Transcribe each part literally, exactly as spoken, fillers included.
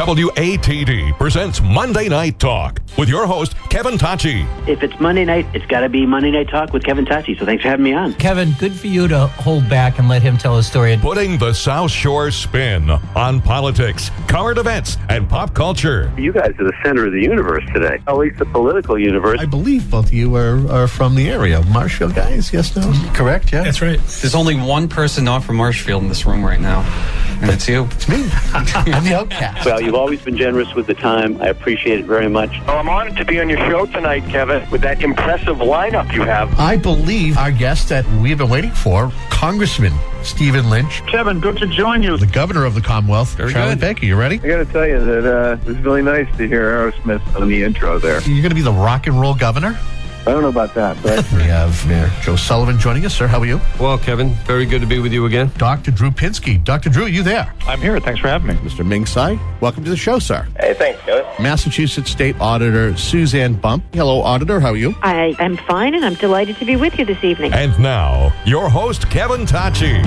W A T D presents Monday Night Talk with your host, Kevin Tachi. If it's Monday night, it's got to be Monday Night Talk with Kevin Tachi. So thanks for having me on. Kevin, good for you to hold back and let him tell a story. Putting the South Shore spin on politics, current events, and pop culture. You guys are the center of the universe today, at least the political universe. I believe both of you are, are from the area. Marshfield guys, yes, no? Correct, yeah? That's right. There's only one person not from Marshfield in this room right now, and it's you. It's me. I'm the outcast. Well, you've always been generous with the time. I appreciate it very much. Well, I'm honored to be on your show tonight, Kevin, with that impressive lineup you have. I believe our guest that we've been waiting for, Congressman Stephen Lynch. Kevin, good to join you. The governor of the Commonwealth. Very Charlie good. Baker, you ready? I got to tell you that uh, it was really nice to hear Aerosmith on the intro there. You're going to be the rock and roll governor? I don't know about that, but We have Mayor Joe Sullivan joining us. Sir, how are you? Well, Kevin, very good to be with you again. Doctor Drew Pinsky. Doctor Drew, are you there? I'm here. Thanks for having me. Mister Ming Tsai, welcome to the show, sir. Hey, thanks, Kevin. Massachusetts State Auditor Suzanne Bump. Hello, Auditor. How are you? I am fine, and I'm delighted to be with you this evening. And now, your host, Kevin Tachi.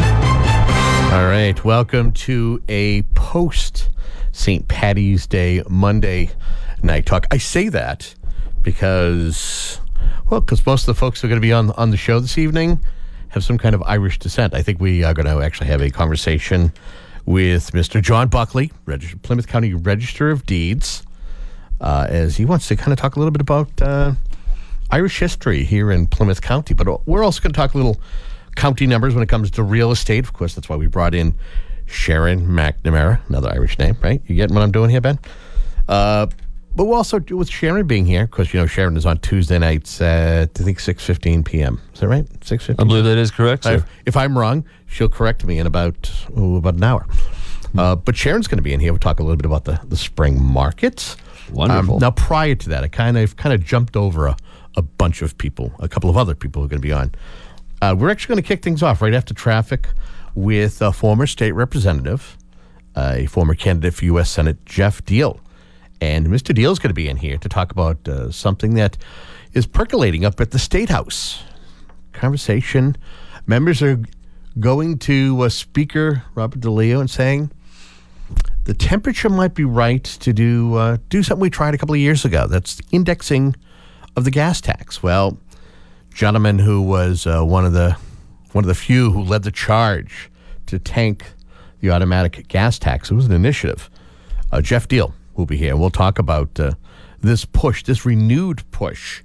All right, welcome to a post Saint Patty's Day Monday Night Talk. I say that because, well, because most of the folks who are going to be on on the show this evening have some kind of Irish descent. I think we are going to actually have a conversation with Mister John Buckley, Regist- Plymouth County Register of Deeds, uh, as he wants to kind of talk a little bit about uh, Irish history here in Plymouth County. But we're also going to talk a little county numbers when it comes to real estate. Of course, that's why we brought in Sharon McNamara, another Irish name, right? You getting what I'm doing here, Ben? Uh, but we'll also do with Sharon being here, because, you know, Sharon is on Tuesday nights at, I think, six fifteen p.m. Is that right? six fifteen? I believe that is correct, sir. If, if I'm wrong, she'll correct me in about, oh, about an hour. Uh, but Sharon's going to be in here. We'll talk a little bit about the, the spring markets. Wonderful. Um, now, prior to that, I kind of kind of jumped over a, a bunch of people, a couple of other people who are going to be on. Uh, we're actually going to kick things off right after traffic with a former state representative, uh, a former candidate for U S Senate, Jeff Deal. And Mister Deal is going to be in here to talk about uh, something that is percolating up at the State House. Conversation. Members are going to uh, Speaker Robert DeLeo and saying the temperature might be right to do uh, do something we tried a couple of years ago. That's the indexing of the gas tax. Well, gentleman who was uh, one of the one of the few who led the charge to tank the automatic gas tax. It was an initiative. Uh, Jeff Deal will be here. We'll talk about uh, this push, this renewed push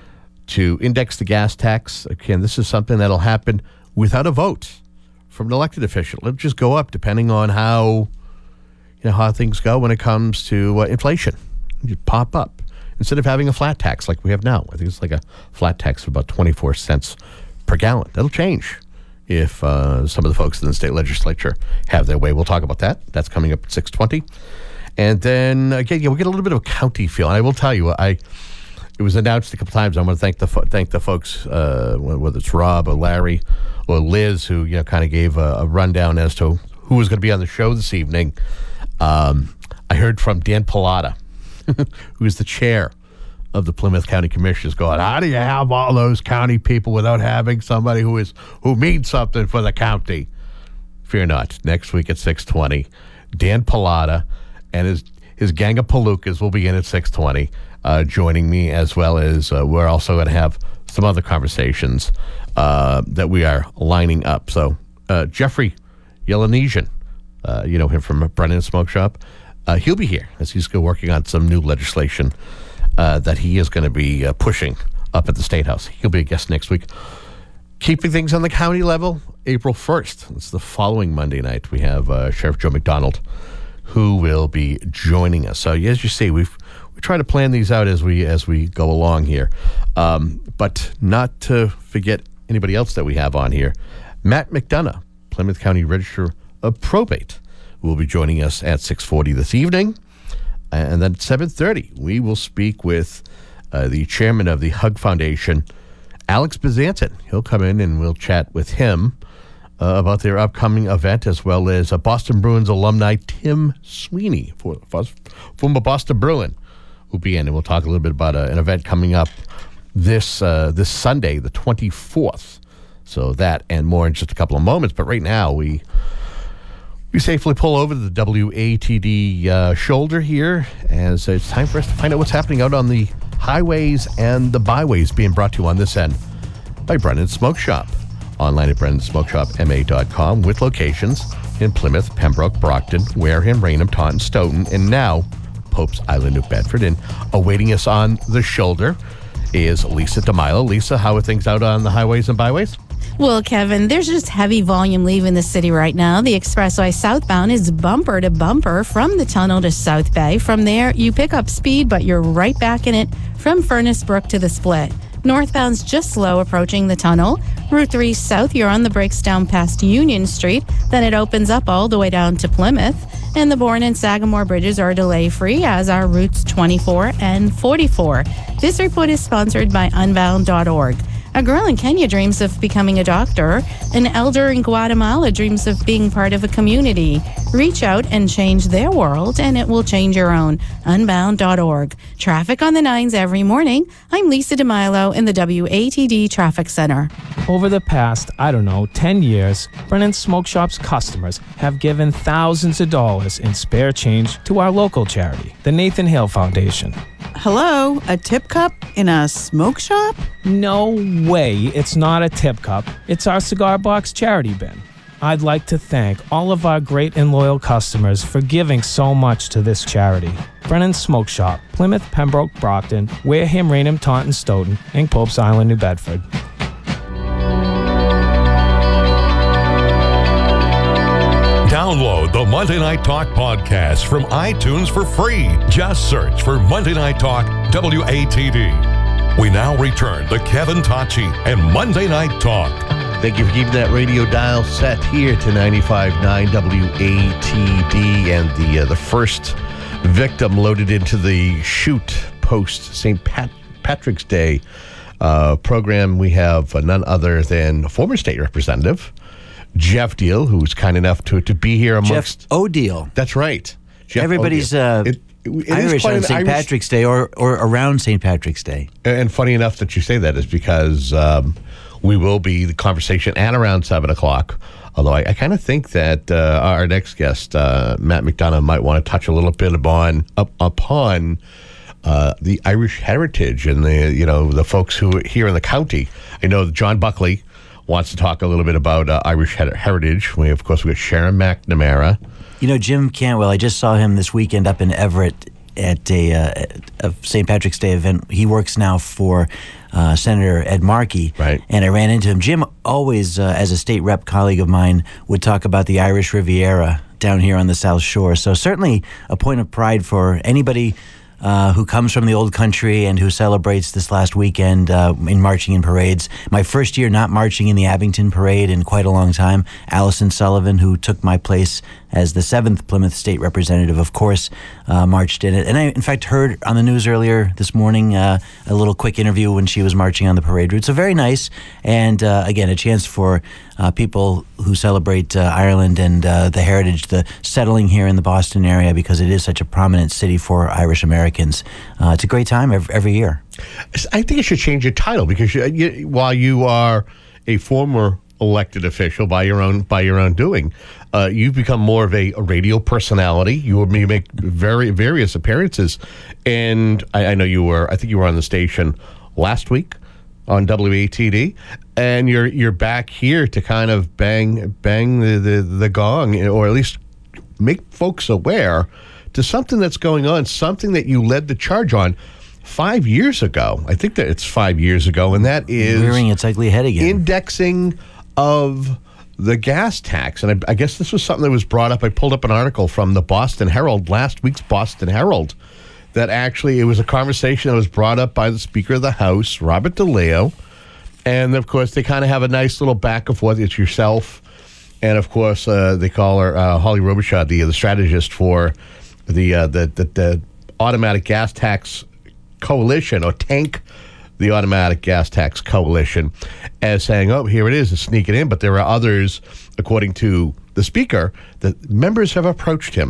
to index the gas tax. Again, this is something that'll happen without a vote from an elected official. It'll just go up depending on how you know how things go when it comes to uh, inflation. You pop up. Instead of having a flat tax like we have now. I think it's like a flat tax of about twenty-four cents per gallon. That'll change if uh, some of the folks in the state legislature have their way. We'll talk about that. That's coming up at six twenty. And then, again, yeah, we'll get a little bit of a county feel. And I will tell you, I it was announced a couple times. I want to thank the fo- thank the folks, uh, whether it's Rob or Larry or Liz, who you know kind of gave a, a rundown as to who was going to be on the show this evening. Um, I heard from Dan Pallotta, who is the chair of the Plymouth County Commissioners, going, how do you have all those county people without having somebody who is who means something for the county? Fear not. Next week at six twenty, Dan Pallotta and his his gang of palookas will be in at six twenty, uh, joining me, as well as uh, we're also going to have some other conversations uh, that we are lining up. So uh, Jeffrey Yelenesian, uh, you know him from Brennan Smoke Shop, uh, he'll be here as he's still working on some new legislation uh, that he is going to be uh, pushing up at the State House. He'll be a guest next week. Keeping things on the county level, April first. It's the following Monday night. We have uh, Sheriff Joe McDonald, who will be joining us. So as you see, we've we try to plan these out as we as we go along here, um, but not to forget anybody else that we have on here. Matt McDonough, Plymouth County Register of Probate, will be joining us at six forty this evening, and then at seven thirty we will speak with uh, the chairman of the Hug Foundation, Alex Bezanson. He'll come in and we'll chat with him Uh, about their upcoming event, as well as uh, Boston Bruins alumni Tim Sweeney, for, for, former Boston Bruin, will be in, and we'll talk a little bit about uh, an event coming up this uh, this Sunday, the twenty-fourth. So that and more in just a couple of moments. But right now, we We safely pull over to the W A T D uh, shoulder here as it's time for us to find out what's happening out on the highways and the byways, being brought to you on this end by Brennan Smoke Shop. Online at brennan smoke shop m a dot com with locations in Plymouth, Pembroke, Brockton, Wareham, Raynham, Taunton, Stoughton, and now Pope's Island, New Bedford. And awaiting us on the shoulder is Lisa DeMilo. Lisa, how are things out on the highways and byways? Well, Kevin, there's just heavy volume leaving the city right now. The expressway southbound is bumper to bumper from the tunnel to South Bay. From there, you pick up speed, but you're right back in it from Furnace Brook to the Split. Northbound's just slow approaching the tunnel. Route three South, you're on the brakes down past Union Street. Then it opens up all the way down to Plymouth. And the Bourne and Sagamore bridges are delay-free, as are routes twenty-four and forty-four. This report is sponsored by unbound dot org. A girl in Kenya dreams of becoming a doctor. An elder in Guatemala dreams of being part of a community. Reach out and change their world, and it will change your own. unbound dot org. Traffic on the nines every morning. I'm Lisa DeMilo in the W A T D Traffic Center. Over the past, I don't know, ten years, Brennan Smoke Shop's customers have given thousands of dollars in spare change to our local charity, the Nathan Hale Foundation. Hello, a tip cup in a smoke shop? No way, it's not a tip cup. It's our cigar box charity bin. I'd like to thank all of our great and loyal customers for giving so much to this charity. Brennan Smoke Shop, Plymouth, Pembroke, Brockton, Wareham, Raynham, Taunton, Stoughton, and Pope's Island, New Bedford. Download the Monday Night Talk podcast from iTunes for free. Just search for Monday Night Talk W A T D. We now return to Kevin Tocci and Monday Night Talk. Thank you for keeping that radio dial set here to ninety-five point nine W A T D. And the uh, the first victim loaded into the shoot post Saint Pat- Patrick's Day uh, program, we have uh, none other than former state representative Jeff Deal, who's kind enough to, to be here amongst... Jeff O'Deal. That's right. Jeff Everybody's uh, it, it Irish on Saint Patrick's Day or, or around Saint Patrick's Day. And funny enough that you say that is because um, we will be the conversation at around seven o'clock. Although I, I kind of think that uh, our next guest, uh, Matt McDonough, might want to touch a little bit upon, up, upon uh, the Irish heritage and the, you know, the folks who are here in the county. I know that John Buckley wants to talk a little bit about uh, Irish her- heritage. We, of course, we got Sharon McNamara. You know, Jim Cantwell, I just saw him this weekend up in Everett at a, uh, a Saint Patrick's Day event. He works now for uh, Senator Ed Markey. Right. And I ran into him. Jim always, uh, as a state rep colleague of mine, would talk about the Irish Riviera down here on the South Shore. So certainly a point of pride for anybody Uh, who comes from the old country and who celebrates this last weekend uh, in marching in parades. My first year not marching in the Abington Parade in quite a long time. Allison Sullivan, who took my place as the seventh Plymouth State Representative, of course, uh, marched in it. And I, in fact, heard on the news earlier this morning uh, a little quick interview when she was marching on the parade route. So very nice. And uh, again, a chance for uh, people who celebrate uh, Ireland and uh, the heritage, the settling here in the Boston area, because it is such a prominent city for Irish Americans. Uh, it's a great time every, every year. I think it should change your title because you, you, while you are a former elected official by your own by your own doing, uh, you've become more of a, a radio personality. You, you make very various appearances, and I, I know you were. I think you were on the station last week on W A T D, and you're you're back here to kind of bang bang the, the, the gong, or at least make folks aware to something that's going on, something that you led the charge on five years ago. I think that it's five years ago, and that is rearing its ugly head again. Indexing of the gas tax. And I, I guess this was something that was brought up. I pulled up an article from the Boston Herald, last week's Boston Herald, that actually it was a conversation that was brought up by the Speaker of the House, Robert DeLeo. And, of course, they kind of have a nice little back and forth. It's yourself. And, of course, uh, they call her uh, Holly Robichaud, the, the strategist for the, uh, the, the, the automatic gas tax coalition, or tank the automatic gas tax coalition, as saying, oh, here it is, it's sneaking in. But there are others, according to the Speaker, that members have approached him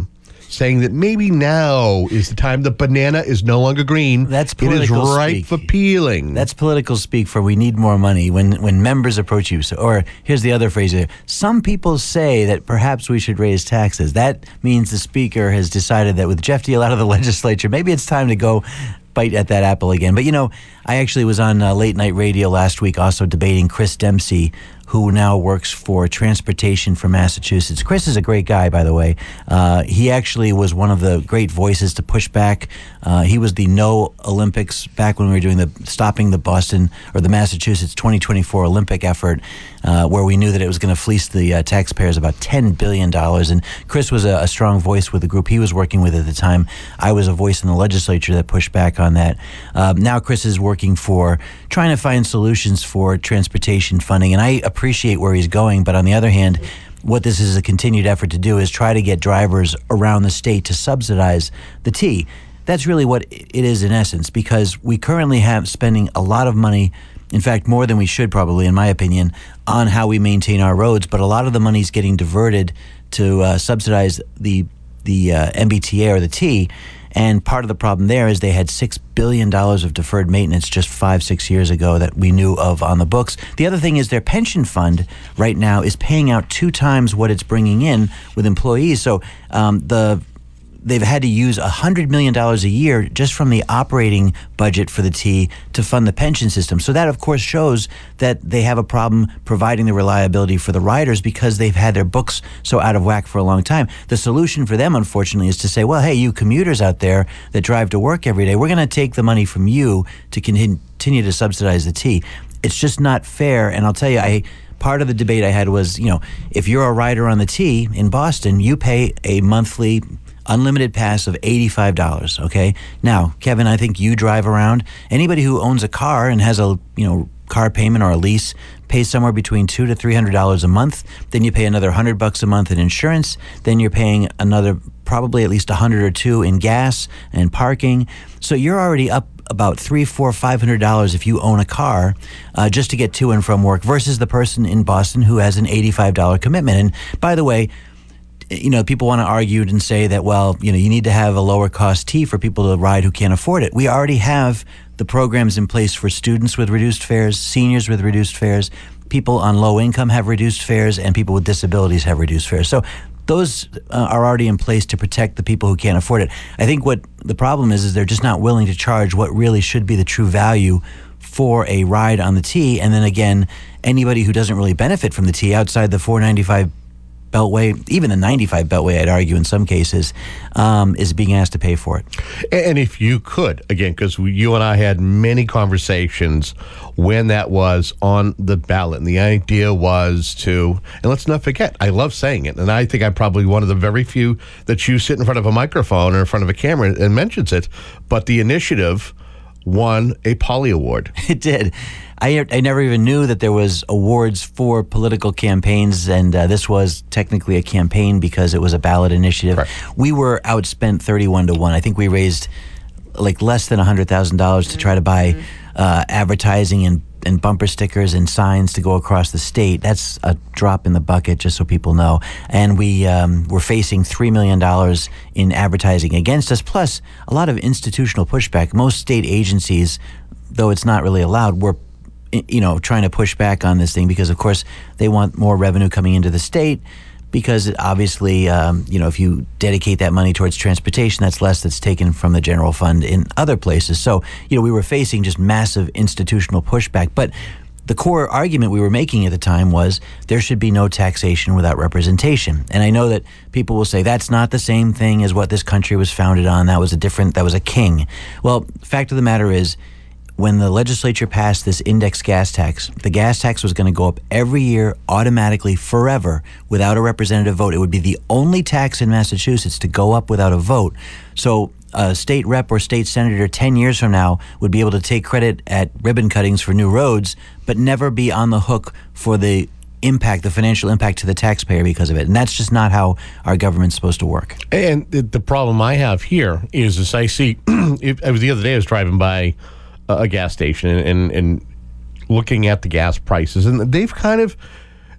saying that maybe now is the time the banana is no longer green. That's it is political ripe speak. for peeling. That's political speak for we need more money when when members approach you. So, or here's the other phrase here. Some people say that perhaps we should raise taxes. That means the speaker has decided that with Jeff Deal out of the legislature, maybe it's time to go bite at that apple again. But, you know, I actually was on uh, late night radio last week also debating Chris Dempsey, who now works for Transportation for Massachusetts. Chris is a great guy, by the way. Uh, he actually was one of the great voices to push back. Uh, he was the No Olympics back when we were doing the stopping the Boston or the Massachusetts twenty twenty-four Olympic effort, uh, where we knew that it was going to fleece the uh, taxpayers about ten billion dollars. And Chris was a, a strong voice with the group he was working with at the time. I was a voice in the legislature that pushed back on that. Um, now Chris is working for trying to find solutions for transportation funding, and I appreciate where he's going, but on the other hand, what this is a continued effort to do is try to get drivers around the state to subsidize the T. That's really what it is in essence, because we currently have spending a lot of money, in fact, more than we should probably, in my opinion, on how we maintain our roads, but a lot of the money is getting diverted to uh, subsidize the the uh, M B T A or the T. And part of the problem there is they had six billion dollars of deferred maintenance just five, six years ago that we knew of on the books. The other thing is their pension fund right now is paying out two times what it's bringing in with employees. So um, the they've had to use one hundred million dollars a year just from the operating budget for the T to fund the pension system. So that, of course, shows that they have a problem providing the reliability for the riders because they've had their books so out of whack for a long time. The solution for them, unfortunately, is to say, well, hey, you commuters out there that drive to work every day, we're going to take the money from you to continue to subsidize the T. It's just not fair. And I'll tell you, I part of the debate I had was, you know, if you're a rider on the T in Boston, you pay a monthly unlimited pass of eighty-five dollars, okay? Now, Kevin, I think you drive around. Anybody who owns a car and has a, you know, car payment or a lease pays somewhere between two to three hundred dollars a month. Then you pay another hundred bucks a month in insurance. Then you're paying another probably at least a hundred or two in gas and parking. So you're already up about three, four, five hundred dollars if you own a car uh, just to get to and from work versus the person in Boston who has an eighty-five dollars commitment. And by the way, you know, people want to argue and say that, well, you know, you need to have a lower cost T for people to ride who can't afford it. We already have the programs in place for students with reduced fares, seniors with reduced fares, people on low income have reduced fares, and people with disabilities have reduced fares. So those uh, are already in place to protect the people who can't afford it. I think what the problem is, is they're just not willing to charge what really should be the true value for a ride on the T. And then again, anybody who doesn't really benefit from the T outside the four ninety-five Beltway, even the ninety-five Beltway, I'd argue in some cases, um, is being asked to pay for it. And if you could, again, because you and I had many conversations when that was on the ballot, and the idea was to, and let's not forget, I love saying it, and I think I'm probably one of the very few that you sit in front of a microphone or in front of a camera and mentions it, but the initiative won a Polly Award. It did. I, I never even knew that there was awards for political campaigns, and uh, this was technically a campaign because it was a ballot initiative. Right. We were outspent thirty-one to one. I think we raised like less than one hundred thousand dollars to try to buy uh, advertising and, and bumper stickers and signs to go across the state. That's a drop in the bucket, just so people know. And we um, were facing three million dollars in advertising against us, plus a lot of institutional pushback. Most state agencies, though it's not really allowed, were you know, trying to push back on this thing because, of course, they want more revenue coming into the state because obviously, um, you know, if you dedicate that money towards transportation, that's less that's taken from the general fund in other places. So, you know, we were facing just massive institutional pushback. But the core argument we were making at the time was there should be no taxation without representation. And I know that people will say that's not the same thing as what this country was founded on. That was a different, that was a king. Well, fact of the matter is, when the legislature passed this index gas tax, the gas tax was going to go up every year automatically forever without a representative vote. It would be the only tax in Massachusetts to go up without a vote. So a state rep or state senator ten years from now would be able to take credit at ribbon cuttings for new roads, but never be on the hook for the impact, the financial impact to the taxpayer because of it. And that's just not how our government's supposed to work. And the, the problem I have here is, as I see, if, I was the other day I was driving by a gas station and, and, and looking at the gas prices, and they've kind of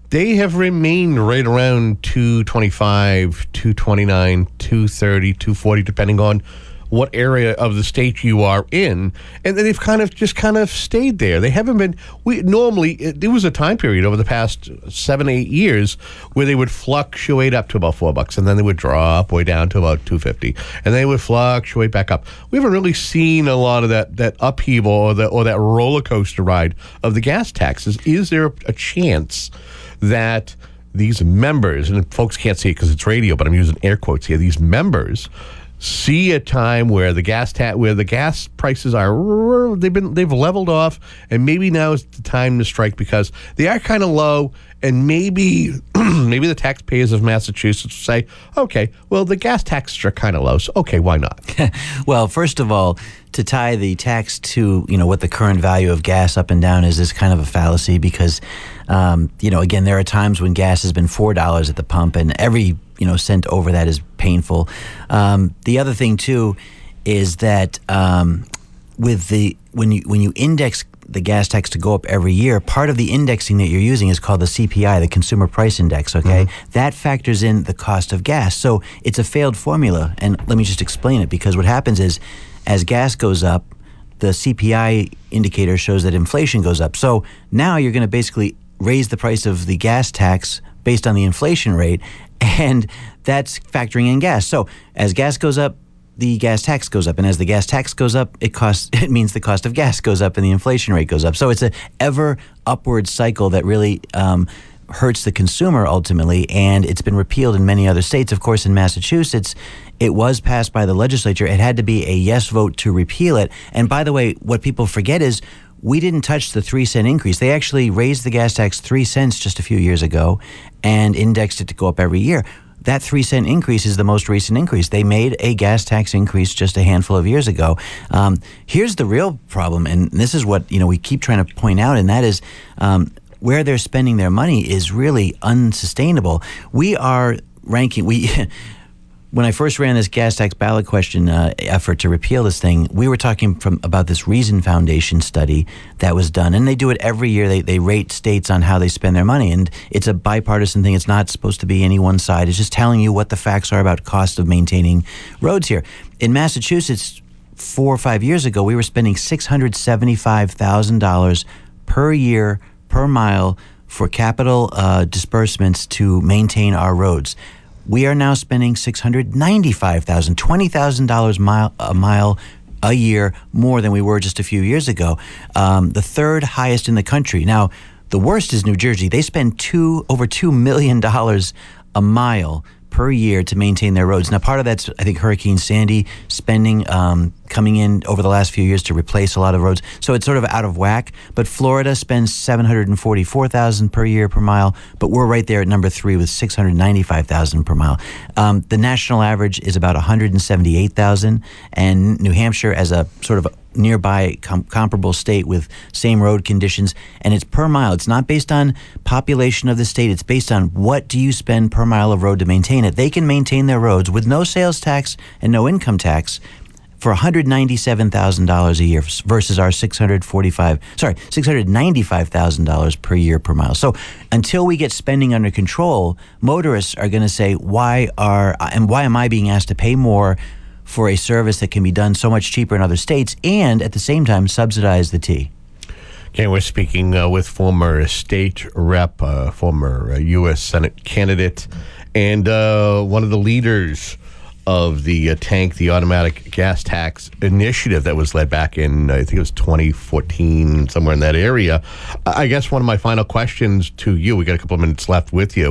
they have remained right around two twenty-five, two twenty-nine, two thirty, two forty, depending on what area of the state you are in, and they've kind of just kind of stayed there. They haven't been. We normally it, there was a time period over the past seven, eight years where they would fluctuate up to about four bucks, and then they would drop way down to about two fifty, and they would fluctuate back up. We haven't really seen a lot of that that upheaval or that or that roller coaster ride of the gas taxes. Is there a chance that these members, and folks can't see it because it's radio, but I'm using air quotes here, these members see a time where the gas ta- where the gas prices are they've been they've leveled off, and maybe now is the time to strike because they are kind of low, and maybe maybe the taxpayers of Massachusetts say, okay, well, the gas taxes are kind of low, so okay, why not? Well, first of all, to tie the tax to, you know, what the current value of gas up and down is is kind of a fallacy because, um, you know, again, there are times when gas has been four dollars at the pump, and every you know cent over that is painful. Um, the other thing too is that um, with the when you when you index the gas tax to go up every year, part of the indexing that you're using is called the C P I, the Consumer Price Index, okay? Mm-hmm. That factors in the cost of gas. So it's a failed formula, and let me just explain it, because what happens is as gas goes up, the C P I indicator shows that inflation goes up. So now you're going to basically raise the price of the gas tax based on the inflation rate, and that's factoring in gas. So as gas goes up, the gas tax goes up, and as the gas tax goes up, it costs. It means the cost of gas goes up, and the inflation rate goes up. So it's a ever upward cycle that really um, hurts the consumer ultimately, and it's been repealed in many other states. Of course, in Massachusetts, it was passed by the legislature. It had to be a yes vote to repeal it. And by the way, what people forget is we didn't touch the three cent increase. They actually raised the gas tax three cents just a few years ago and indexed it to go up every year. That three cent increase is the most recent increase. They made a gas tax increase just a handful of years ago. Um, here's the real problem, and this is what you know we keep trying to point out, and that is um, where they're spending their money is really unsustainable. We are ranking we. When I first ran this gas tax ballot question uh, effort to repeal this thing, we were talking from about this Reason Foundation study that was done, and they do it every year. They they rate states on how they spend their money, and it's a bipartisan thing. It's not supposed to be any one side. It's just telling you what the facts are about cost of maintaining roads here. In Massachusetts, four or five years ago, we were spending six hundred seventy-five thousand dollars per year per mile for capital uh, disbursements to maintain our roads. We are now spending six hundred ninety-five thousand dollars, twenty thousand dollars mile, a mile a year more than we were just a few years ago. Um, the third highest in the country. Now, the worst is New Jersey. They spend two over two million dollars a mile per year to maintain their roads. Now, part of that's, I think, Hurricane Sandy spending um, coming in over the last few years to replace a lot of roads. So it's sort of out of whack. But Florida spends seven hundred forty-four thousand dollars per year per mile, but we're right there at number three with six hundred ninety-five thousand dollars per mile. Um, the national average is about one hundred seventy-eight thousand dollars, and New Hampshire, as a sort of nearby com- comparable state with same road conditions, and it's per mile. It's not based on population of the state. It's based on what do you spend per mile of road to maintain it. They can maintain their roads with no sales tax and no income tax for one hundred ninety-seven thousand dollars a year versus our six hundred forty-five, sorry, six hundred ninety-five thousand dollars per year per mile. So until we get spending under control, motorists are going to say, why are and why am I being asked to pay more for a service that can be done so much cheaper in other states and at the same time subsidize the T? Okay, we're speaking uh, with former state rep, uh, former uh, U S Senate candidate, and uh, one of the leaders of the uh, tank, the automatic gas tax initiative that was led back in, I think it was twenty fourteen, somewhere in that area. I guess one of my final questions to you, we got a couple of minutes left with you,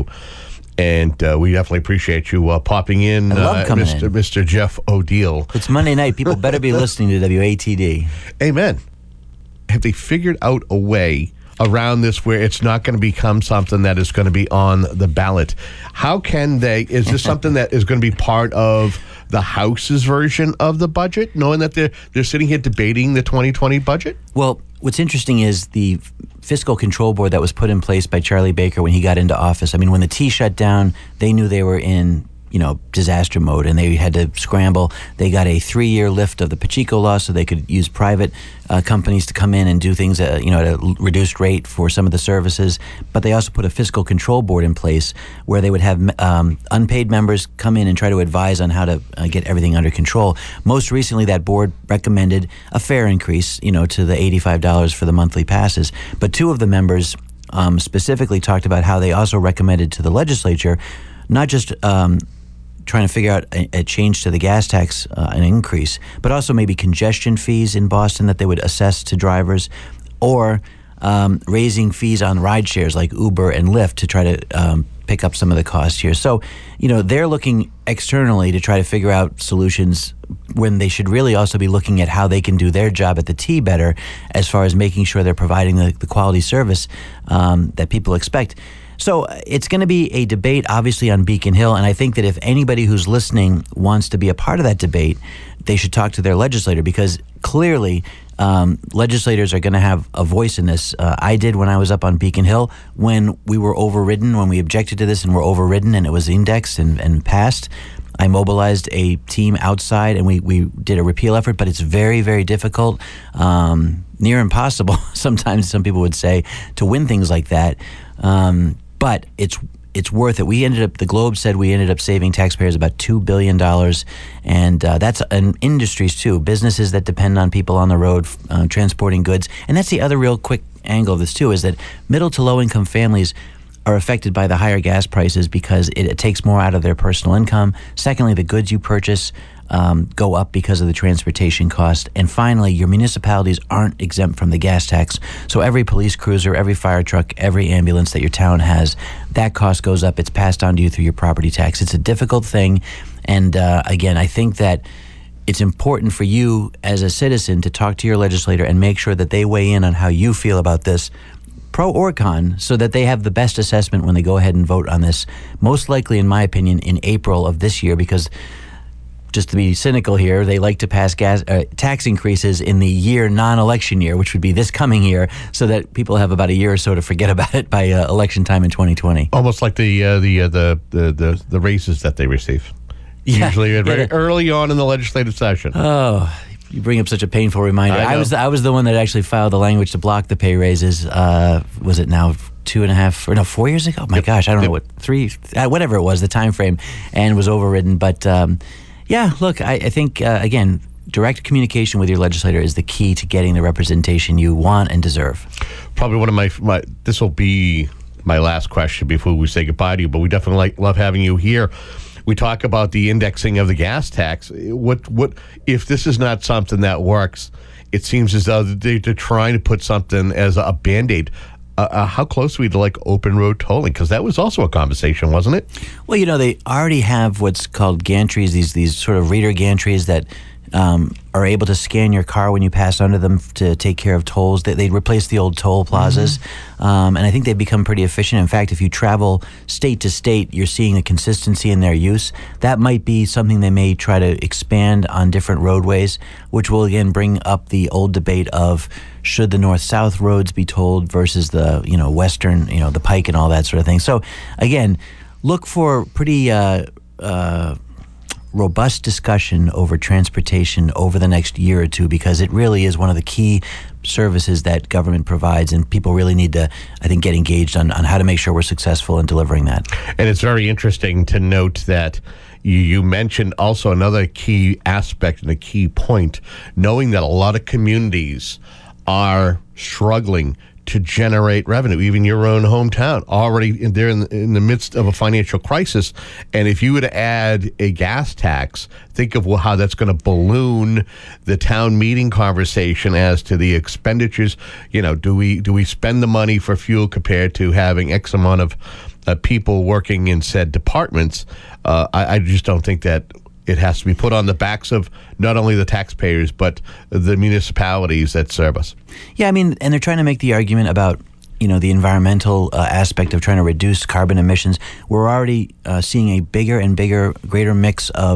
and uh, we definitely appreciate you uh, popping in, I love uh, coming Mister in. Mister Jeff O'Deal. It's Monday night. People better be listening to W A T D. Amen. Have they figured out a way around this where it's not going to become something that is going to be on the ballot? How can they, is this something that is going to be part of the House's version of the budget, knowing that they're, they're sitting here debating the twenty twenty budget? Well, what's interesting is the fiscal control board that was put in place by Charlie Baker when he got into office. I mean, when the T shut down, they knew they were in, you know, disaster mode, and they had to scramble. They got a three-year lift of the Pacheco law, so they could use private uh, companies to come in and do things, uh, you know, at a reduced rate for some of the services. But they also put a fiscal control board in place where they would have um, unpaid members come in and try to advise on how to uh, get everything under control. Most recently, that board recommended a fare increase, you know, to the eighty-five dollars for the monthly passes. But two of the members um, specifically talked about how they also recommended to the legislature not just um, trying to figure out a, a change to the gas tax, uh, an increase, but also maybe congestion fees in Boston that they would assess to drivers, or um, raising fees on ride shares like Uber and Lyft to try to um, pick up some of the costs here. So, you know, they're looking externally to try to figure out solutions when they should really also be looking at how they can do their job at the T better as far as making sure they're providing the, the quality service um, that people expect. So it's going to be a debate, obviously, on Beacon Hill, and I think that if anybody who's listening wants to be a part of that debate, they should talk to their legislator, because clearly um, legislators are going to have a voice in this. Uh, I did when I was up on Beacon Hill when we were overridden, when we objected to this and were overridden and it was indexed and, and passed. I mobilized a team outside and we, we did a repeal effort, but it's very, very difficult, um, near impossible, sometimes some people would say, to win things like that. Um, but it's it's worth it. We ended up, the Globe said we ended up saving taxpayers about two billion dollars, and uh, that's in industries too, businesses that depend on people on the road uh, transporting goods. And that's the other real quick angle of this too, is that middle to low income families are affected by the higher gas prices because it, it takes more out of their personal income. Secondly, the goods you purchase um, go up because of the transportation cost. And finally, your municipalities aren't exempt from the gas tax. So every police cruiser, every fire truck, every ambulance that your town has, that cost goes up. It's passed on to you through your property tax. It's a difficult thing. And uh, again, I think that it's important for you as a citizen to talk to your legislator and make sure that they weigh in on how you feel about this, pro or con, so that they have the best assessment when they go ahead and vote on this, most likely, in my opinion, in April of this year, because just to be cynical here, they like to pass gas uh, tax increases in the year non-election year, which would be this coming year, so that people have about a year or so to forget about it by uh, election time in twenty twenty. Almost like the uh, the, uh, the the the the raises that they receive, yeah, usually yeah, very the, early on in the legislative session. Oh. You bring up such a painful reminder. I, I was I was the one that actually filed the language to block the pay raises. Uh, was it now two and a half or no four years ago? Oh my yep. gosh, I don't yep. know what three, uh, whatever it was, the time frame, and was overridden. But um, yeah, look, I, I think uh, again, direct communication with your legislator is the key to getting the representation you want and deserve. Probably one of my my. This will be my last question before we say goodbye to you. But we definitely like, love having you here. We talk about the indexing of the gas tax. What what if this is not something that works? It seems as though they're trying to put something as a Band-Aid. Uh, uh, how close are we to like open road tolling? Because that was also a conversation, wasn't it? Well, you know, they already have what's called gantries, these these sort of reader gantries that um, are able to scan your car when you pass under them to take care of tolls. They, they replace the old toll plazas, mm-hmm. um, and I think they've become pretty efficient. In fact, if you travel state to state, you're seeing a consistency in their use. That might be something they may try to expand on different roadways, which will again bring up the old debate of should the north-south roads be tolled versus the you know western, you know the Pike and all that sort of thing. So again, look for pretty uh, uh, robust discussion over transportation over the next year or two, because it really is one of the key services that government provides, and people really need to, I think, get engaged on, on how to make sure we're successful in delivering that. And it's very interesting to note that you, you mentioned also another key aspect and a key point, knowing that a lot of communities are struggling to generate revenue. Even your own hometown, already in, they're in the, in the midst of a financial crisis. And if you were to add a gas tax, think of how that's going to balloon the town meeting conversation as to the expenditures. You know, do we do we spend the money for fuel compared to having X amount of uh, people working in said departments? Uh, I, I just don't think that it has to be put on the backs of not only the taxpayers, but the municipalities that serve us. Yeah, I mean, and they're trying to make the argument about, you know, the environmental uh, aspect of trying to reduce carbon emissions. We're already uh, seeing a bigger and bigger, greater mix of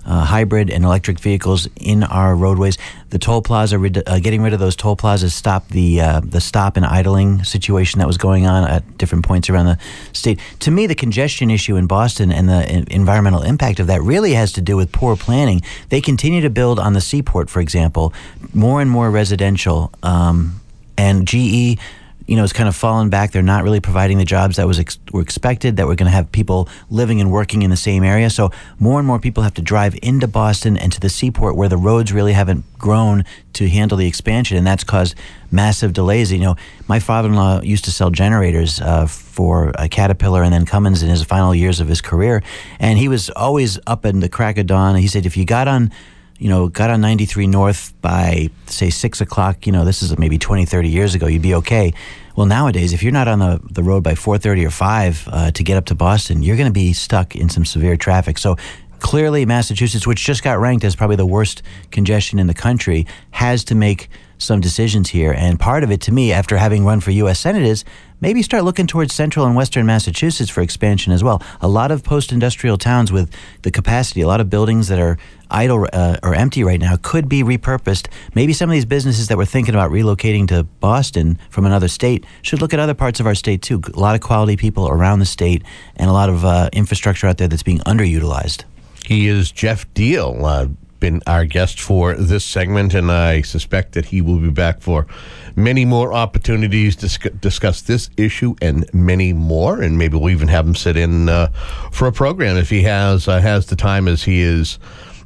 uh, hybrid and electric vehicles in our roadways. The toll plaza, uh, getting rid of those toll plazas stopped the uh, the stop and idling situation that was going on at different points around the state. To me, the congestion issue in Boston and the environmental impact of that really has to do with poor planning. They continue to build on the seaport, for example, more and more residential, um, and G E, you know, it's kind of fallen back. They're not really providing the jobs that was ex- were expected, that we're going to have people living and working in the same area. So more and more people have to drive into Boston and to the seaport where the roads really haven't grown to handle the expansion, and that's caused massive delays. You know, my father-in-law used to sell generators uh, for uh, Caterpillar and then Cummins in his final years of his career, and he was always up in the crack of dawn. He said if you got on you know, got on ninety-three North by, say, six o'clock, you know, this is maybe twenty, thirty years ago, you'd be okay. Well, nowadays, if you're not on the, the road by four thirty or five uh, to get up to Boston, you're going to be stuck in some severe traffic. So clearly, Massachusetts, which just got ranked as probably the worst congestion in the country, has to make some decisions here. And part of it, to me, after having run for U S Senate, is maybe start looking towards central and western Massachusetts for expansion as well. A lot of post-industrial towns with the capacity, a lot of buildings that are idle uh, or empty right now could be repurposed. Maybe some of these businesses that were thinking about relocating to Boston from another state should look at other parts of our state too. A lot of quality people around the state and a lot of uh, infrastructure out there that's being underutilized. He is Jeff Deal, uh, been our guest for this segment, and I suspect that he will be back for many more opportunities to sc- discuss this issue and many more, and maybe we'll even have him sit in uh, for a program if he has uh, has the time, as he is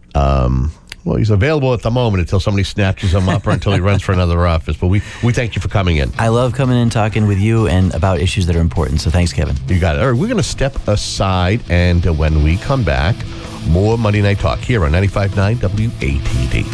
um, well, he's available at the moment until somebody snatches him up or until he runs for another office. But we, we thank you for coming in. I love coming in, talking with you and about issues that are important, so thanks, Kevin. You got it. All right, we're going to step aside, and uh, when we come back, more Monday Night Talk here on ninety-five point nine W A T D.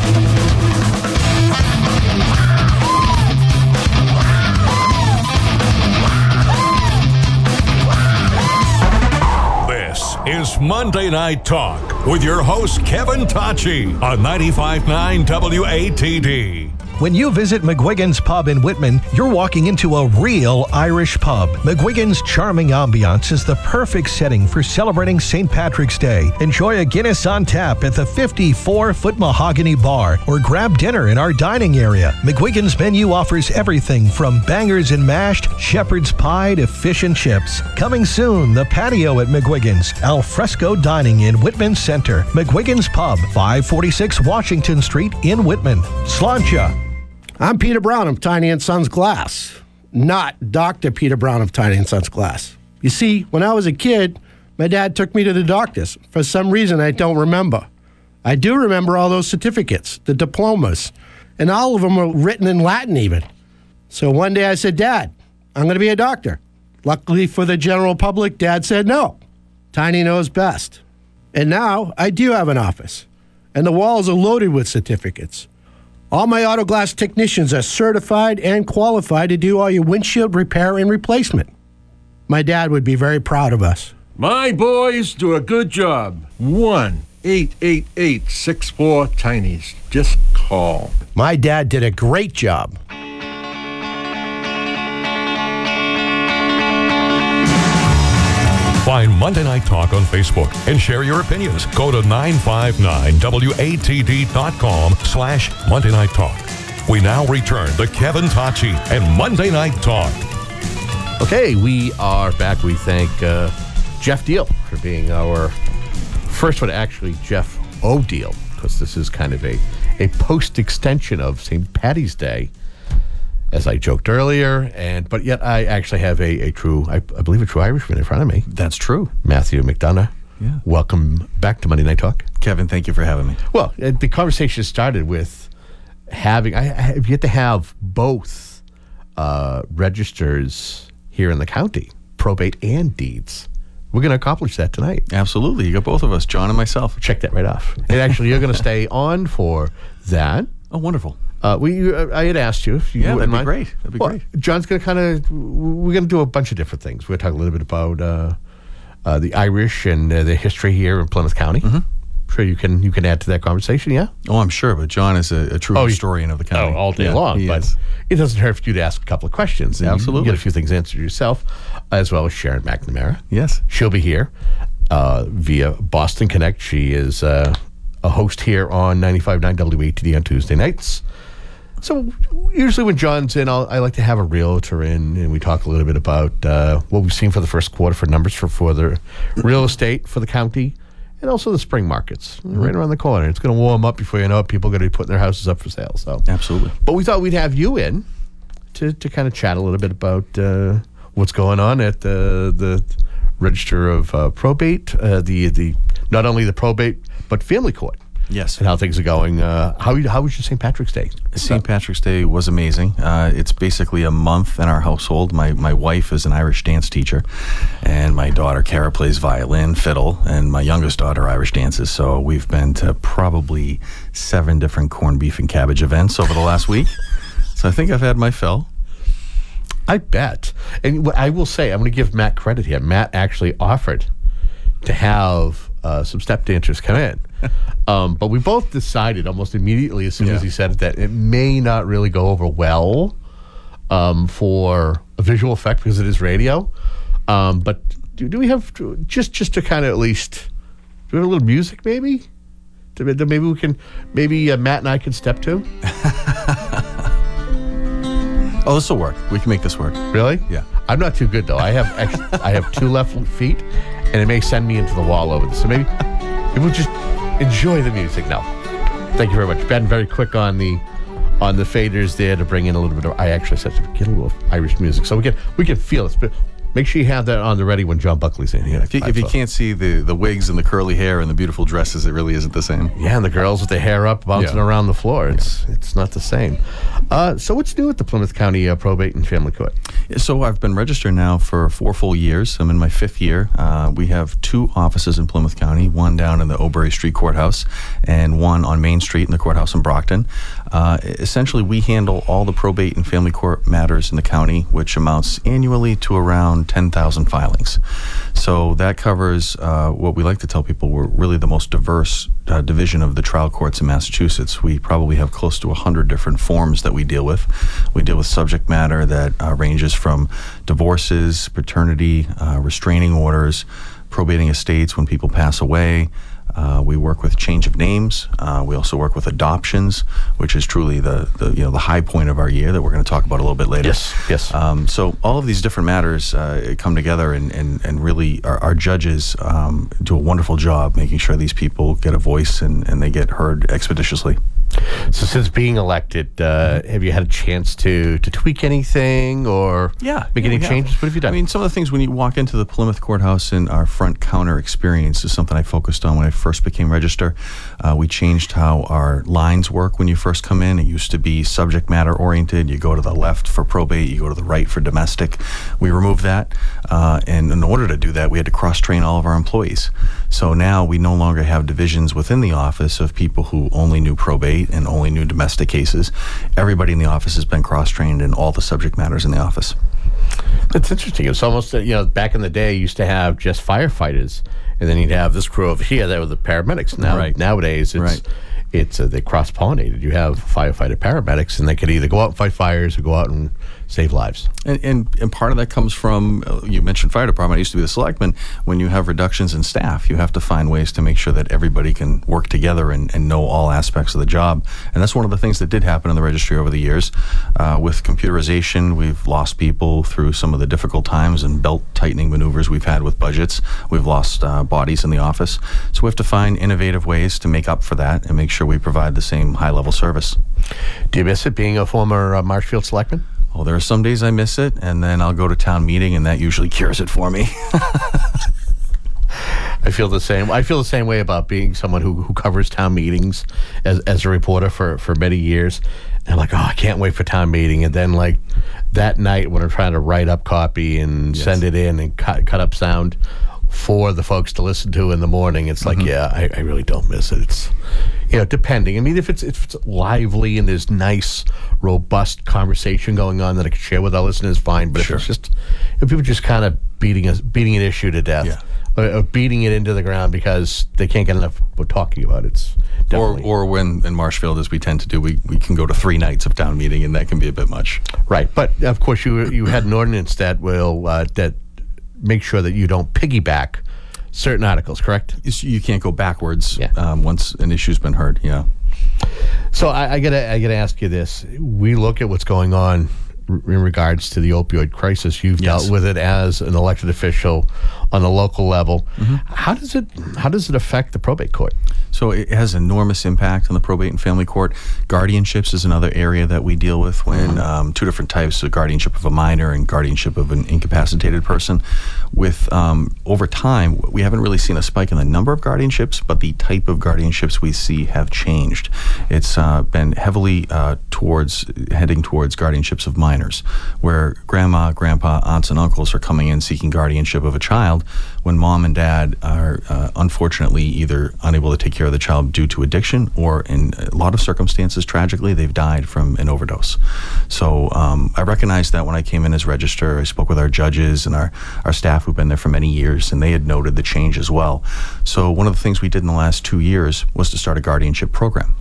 This is Monday Night Talk with your host, Kevin Tocci, on ninety-five point nine W A T D. When you visit McGuigan's Pub in Whitman, you're walking into a real Irish pub. McGuigan's charming ambiance is the perfect setting for celebrating Saint Patrick's Day. Enjoy a Guinness on tap at the fifty-four foot mahogany bar, or grab dinner in our dining area. McGuigan's menu offers everything from bangers and mashed, shepherd's pie to fish and chips. Coming soon, the patio at McGuigan's, al fresco dining in Whitman Center. McGuigan's Pub, five forty-six Washington Street in Whitman. Sláinte. I'm Peter Brown of Tiny and Sons Glass, not Doctor Peter Brown of Tiny and Sons Glass. You see, when I was a kid, my dad took me to the doctors. For some reason, I don't remember. I do remember all those certificates, the diplomas, and all of them were written in Latin even. So one day I said, Dad, I'm going to be a doctor. Luckily for the general public, Dad said no. Tiny knows best. And now I do have an office, and the walls are loaded with certificates. All my auto glass technicians are certified and qualified to do all your windshield repair and replacement. My dad would be very proud of us. My boys do a good job. one eight eight eight six four Tinies. Just call. My dad did a great job. Find Monday Night Talk on Facebook and share your opinions. Go to nine five nine W A T D dot com slash Monday Night Talk. We now return to Kevin Tocci and Monday Night Talk. Okay, we are back. We thank uh, Jeff Deal for being our first one, actually Jeff O'Deal, because this is kind of a, a post-extension of Saint Paddy's Day, as I joked earlier, and but yet I actually have a, a true, I, I believe a true Irishman in front of me. That's true. Matthew McDonough. Yeah. Welcome back to Monday Night Talk. Kevin, thank you for having me. Well, uh, the conversation started with having, I, I have yet to have both uh, registers here in the county, probate and deeds. We're going to accomplish that tonight. Absolutely. You got both of us, John and myself. Check that right off. And actually, you're going to stay on for that. Oh, wonderful. Uh, we, uh, I had asked you if you yeah, wouldn't that'd be mind. great. That'd be well, great. John's going to kind of, we're going to do a bunch of different things. We're going to talk a little bit about uh, uh, the Irish and uh, the history here in Plymouth County. Mm-hmm. Sure, you can you can add to that conversation, yeah? Oh, I'm sure, but John is a, a true oh, historian of the county. Oh, all day yeah, long. But is. It doesn't hurt for you to ask a couple of questions. And Absolutely. You get a few things answered yourself, as well as Sharon McNamara. Yes. She'll be here. uh, via Boston Connect. She is uh, a host here on ninety-five point nine W A T D on Tuesday nights. So usually when John's in, I'll, I like to have a realtor in, and we talk a little bit about uh, what we've seen for the first quarter for numbers for, for the real estate for the county, and also the spring markets mm-hmm. right around the corner. It's going to warm up before you know it. People are going to be putting their houses up for sale. So absolutely. But we thought we'd have you in to, to kind of chat a little bit about uh, what's going on at the the Register of uh, Probate, uh, the the not only the probate but family court. Yes. And how things are going. Uh, how how was your Saint Patrick's Day? Saint Patrick's Day was amazing. Uh, it's basically a month in our household. My my wife is an Irish dance teacher, and my daughter Kara plays violin, fiddle, and my youngest daughter Irish dances. So we've been to probably seven different corned beef and cabbage events over the last week. So I think I've had my fill. I bet. And what I will say, I'm going to give Matt credit here. Matt actually offered to have uh, some step dancers come in. Um, but we both decided almost immediately as soon yeah. as he said it that it may not really go over well um, for a visual effect because it is radio. Um, but do, do we have to, just just to kind of at least do we have a little music maybe? To, to maybe we can maybe uh, Matt and I can step to. Oh, this will work. We can make this work. Really? Yeah. I'm not too good though. I have ex- I have two left feet, and it may send me into the wall over this. So maybe maybe we'll just enjoy the music now. Thank you very much, Ben. Very quick on the on the faders there to bring in a little bit of. I actually said to get a little Irish music, so we can we can feel it. But make sure you have that on the ready when John Buckley's in here. Yeah, if you, if you can't see the, the wigs and the curly hair and the beautiful dresses, it really isn't the same. Yeah, and the girls with their hair up bouncing yeah. around the floor. It's yeah. it's not the same. Uh, so what's new at the Plymouth County uh, Probate and Family Court? Yeah, so I've been registered now for four full years. I'm in my fifth year. Uh, we have two offices in Plymouth County, one down in the Oberry Street Courthouse and one on Main Street in the courthouse in Brockton. Uh, essentially, we handle all the probate and family court matters in the county, which amounts annually to around ten thousand filings. So that covers uh, what we like to tell people. We're really the most diverse uh, division of the trial courts in Massachusetts. We probably have close to one hundred different forms that we deal with. We deal with subject matter that uh, ranges from divorces, paternity, uh, restraining orders, probating estates when people pass away. Uh, we work with change of names. Uh, we also work with adoptions, which is truly the, the you know the high point of our year that we're going to talk about a little bit later. Yes, yes. Um, so all of these different matters uh, come together, and, and, and really our, our judges um, do a wonderful job making sure these people get a voice and, and they get heard expeditiously. So since being elected, uh, have you had a chance to, to tweak anything or yeah, make yeah, any changes? What have you done? I mean, some of the things when you walk into the Plymouth Courthouse and our front counter experience is something I focused on when I first became register. Uh, we changed how our lines work when you first come in. It used to be subject matter oriented. You go to the left for probate, you go to the right for domestic. We removed that, uh, and in order to do that, we had to cross-train all of our employees. So now we no longer have divisions within the office of people who only knew probate and only knew domestic cases. Everybody in the office has been cross-trained in all the subject matters in the office. That's interesting. It's almost, uh, you know, back in the day, you used to have just firefighters, and then you'd have this crew over here that were the paramedics. Now, right. Nowadays, it's, right. it's uh, they cross-pollinated. You have firefighter paramedics, and they could either go out and fight fires or go out and save lives. And, and and part of that comes from, uh, you mentioned fire department, I used to be the selectman. When you have reductions in staff, you have to find ways to make sure that everybody can work together and, and know all aspects of the job. And that's one of the things that did happen in the registry over the years. Uh, with computerization, we've lost people through some of the difficult times and belt tightening maneuvers we've had with budgets. We've lost uh, bodies in the office. So we have to find innovative ways to make up for that and make sure we provide the same high-level service. Do you miss it being a former uh, Marshfield selectman? Well, there are some days I miss it, and then I'll go to town meeting, and that usually cures it for me. I feel the same. I feel the same way about being someone who, who covers town meetings as as a reporter for, for many years. And I'm like, oh, I can't wait for town meeting. And then, like, that night when I'm trying to write up copy and yes. send it in and cut cut up sound for the folks to listen to in the morning, it's like, mm-hmm. yeah, I, I really don't miss it. It's, you know, depending. I mean, if it's if it's lively and there's nice, robust conversation going on that I can share with our listeners, fine. But sure. if it's just, if people just kind of beating a, beating an issue to death, yeah. or, or beating it into the ground because they can't get enough of talking about it, it's or definitely. or when in Marshfield, as we tend to do, we, we can go to three nights of town meeting, and that can be a bit much. Right, but of course you you had an ordinance that will uh, that make sure that you don't piggyback certain articles, correct? You can't go backwards yeah. um, once an issue's been heard. Yeah. So I, I gotta I gotta ask you this: we look at what's going on in regards to the opioid crisis. You've yes. dealt with it as an elected official on the local level. Mm-hmm. How does it how does it affect the probate court? So it has enormous impact on the probate and family court. Guardianships is another area that we deal with when um, two different types of guardianship of a minor and guardianship of an incapacitated person. With um, over time, we haven't really seen a spike in the number of guardianships, but the type of guardianships we see have changed. It's uh, been heavily uh, towards heading towards guardianships of minors, where grandma, grandpa, aunts, and uncles are coming in seeking guardianship of a child when mom and dad are uh, unfortunately either unable to take care of the child due to addiction, or in a lot of circumstances, tragically, they've died from an overdose. So um, I recognized that when I came in as register. I spoke with our judges and our, our staff who've been there for many years, and they had noted the change as well. So one of the things we did in the last two years was to start a guardianship program.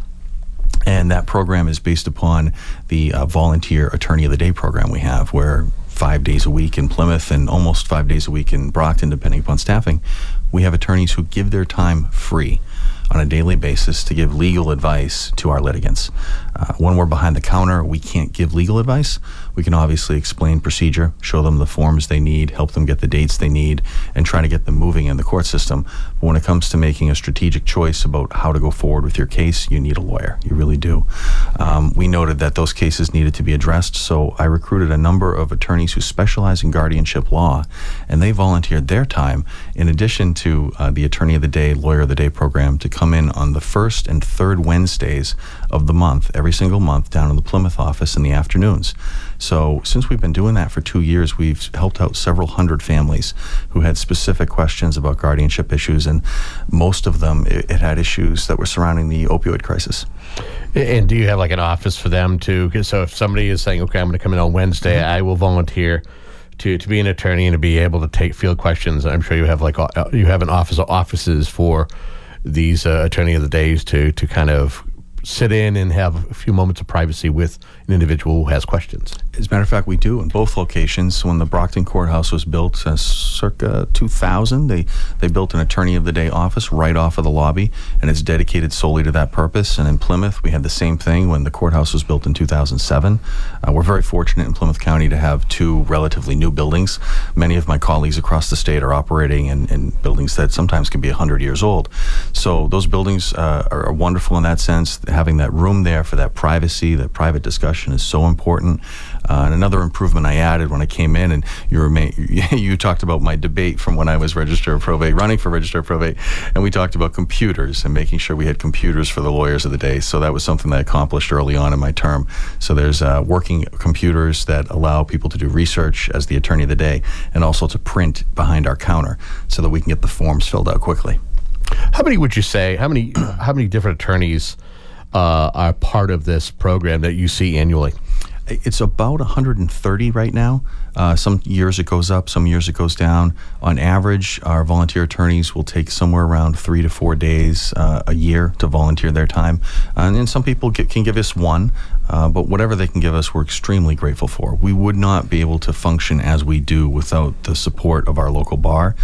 And that program is based upon the uh, volunteer attorney of the day program we have, where five days a week in Plymouth and almost five days a week in Brockton, depending upon staffing, we have attorneys who give their time free on a daily basis to give legal advice to our litigants. Uh, when we're behind the counter, we can't give legal advice. We can obviously explain procedure, show them the forms they need, help them get the dates they need, and try to get them moving in the court system. But when it comes to making a strategic choice about how to go forward with your case, you need a lawyer. You really do. Um, we noted that those cases needed to be addressed, so I recruited a number of attorneys who specialize in guardianship law, and they volunteered their time, in addition to uh, the Attorney of the Day, Lawyer of the Day program, to come in on the first and third Wednesdays of the month, every single month, down in the Plymouth office in the afternoons. So since we've been doing that for two years, we've helped out several hundred families who had specific questions about guardianship issues, and most of them, it, it had issues that were surrounding the opioid crisis. And do you have like an office for them to, so if somebody is saying, okay, I'm going to come in on Wednesday, mm-hmm. I will volunteer to, to be an attorney and to be able to take field questions. I'm sure you have like, you have an office or offices for these uh, attorney of the days to, to kind of sit in and have a few moments of privacy with an individual who has questions. As a matter of fact, we do in both locations. When the Brockton Courthouse was built, uh, circa two thousand, they, they built an Attorney of the Day office right off of the lobby, and it's dedicated solely to that purpose. And in Plymouth, we had the same thing when the courthouse was built in two thousand seven. Uh, we're very fortunate in Plymouth County to have two relatively new buildings. Many of my colleagues across the state are operating in, in buildings that sometimes can be one hundred years old. So those buildings uh, are, are wonderful in that sense. Having that room there for that privacy, that private discussion is so important. Uh, and another improvement I added when I came in, and you were ma- you talked about my debate from when I was Register of Probate, running for Register of Probate, and we talked about computers and making sure we had computers for the lawyers of the day. So that was something that I accomplished early on in my term. So there's uh, working computers that allow people to do research as the attorney of the day, and also to print behind our counter so that we can get the forms filled out quickly. How many would you say, how many, how many different attorneys uh, are part of this program that you see annually? It's about one hundred thirty right now. Uh, some years it goes up, some years it goes down. On average, our volunteer attorneys will take somewhere around three to four days uh, a year to volunteer their time. Uh, and then some people get, can give us one, uh, but whatever they can give us, we're extremely grateful for. We would not be able to function as we do without the support of our local bar.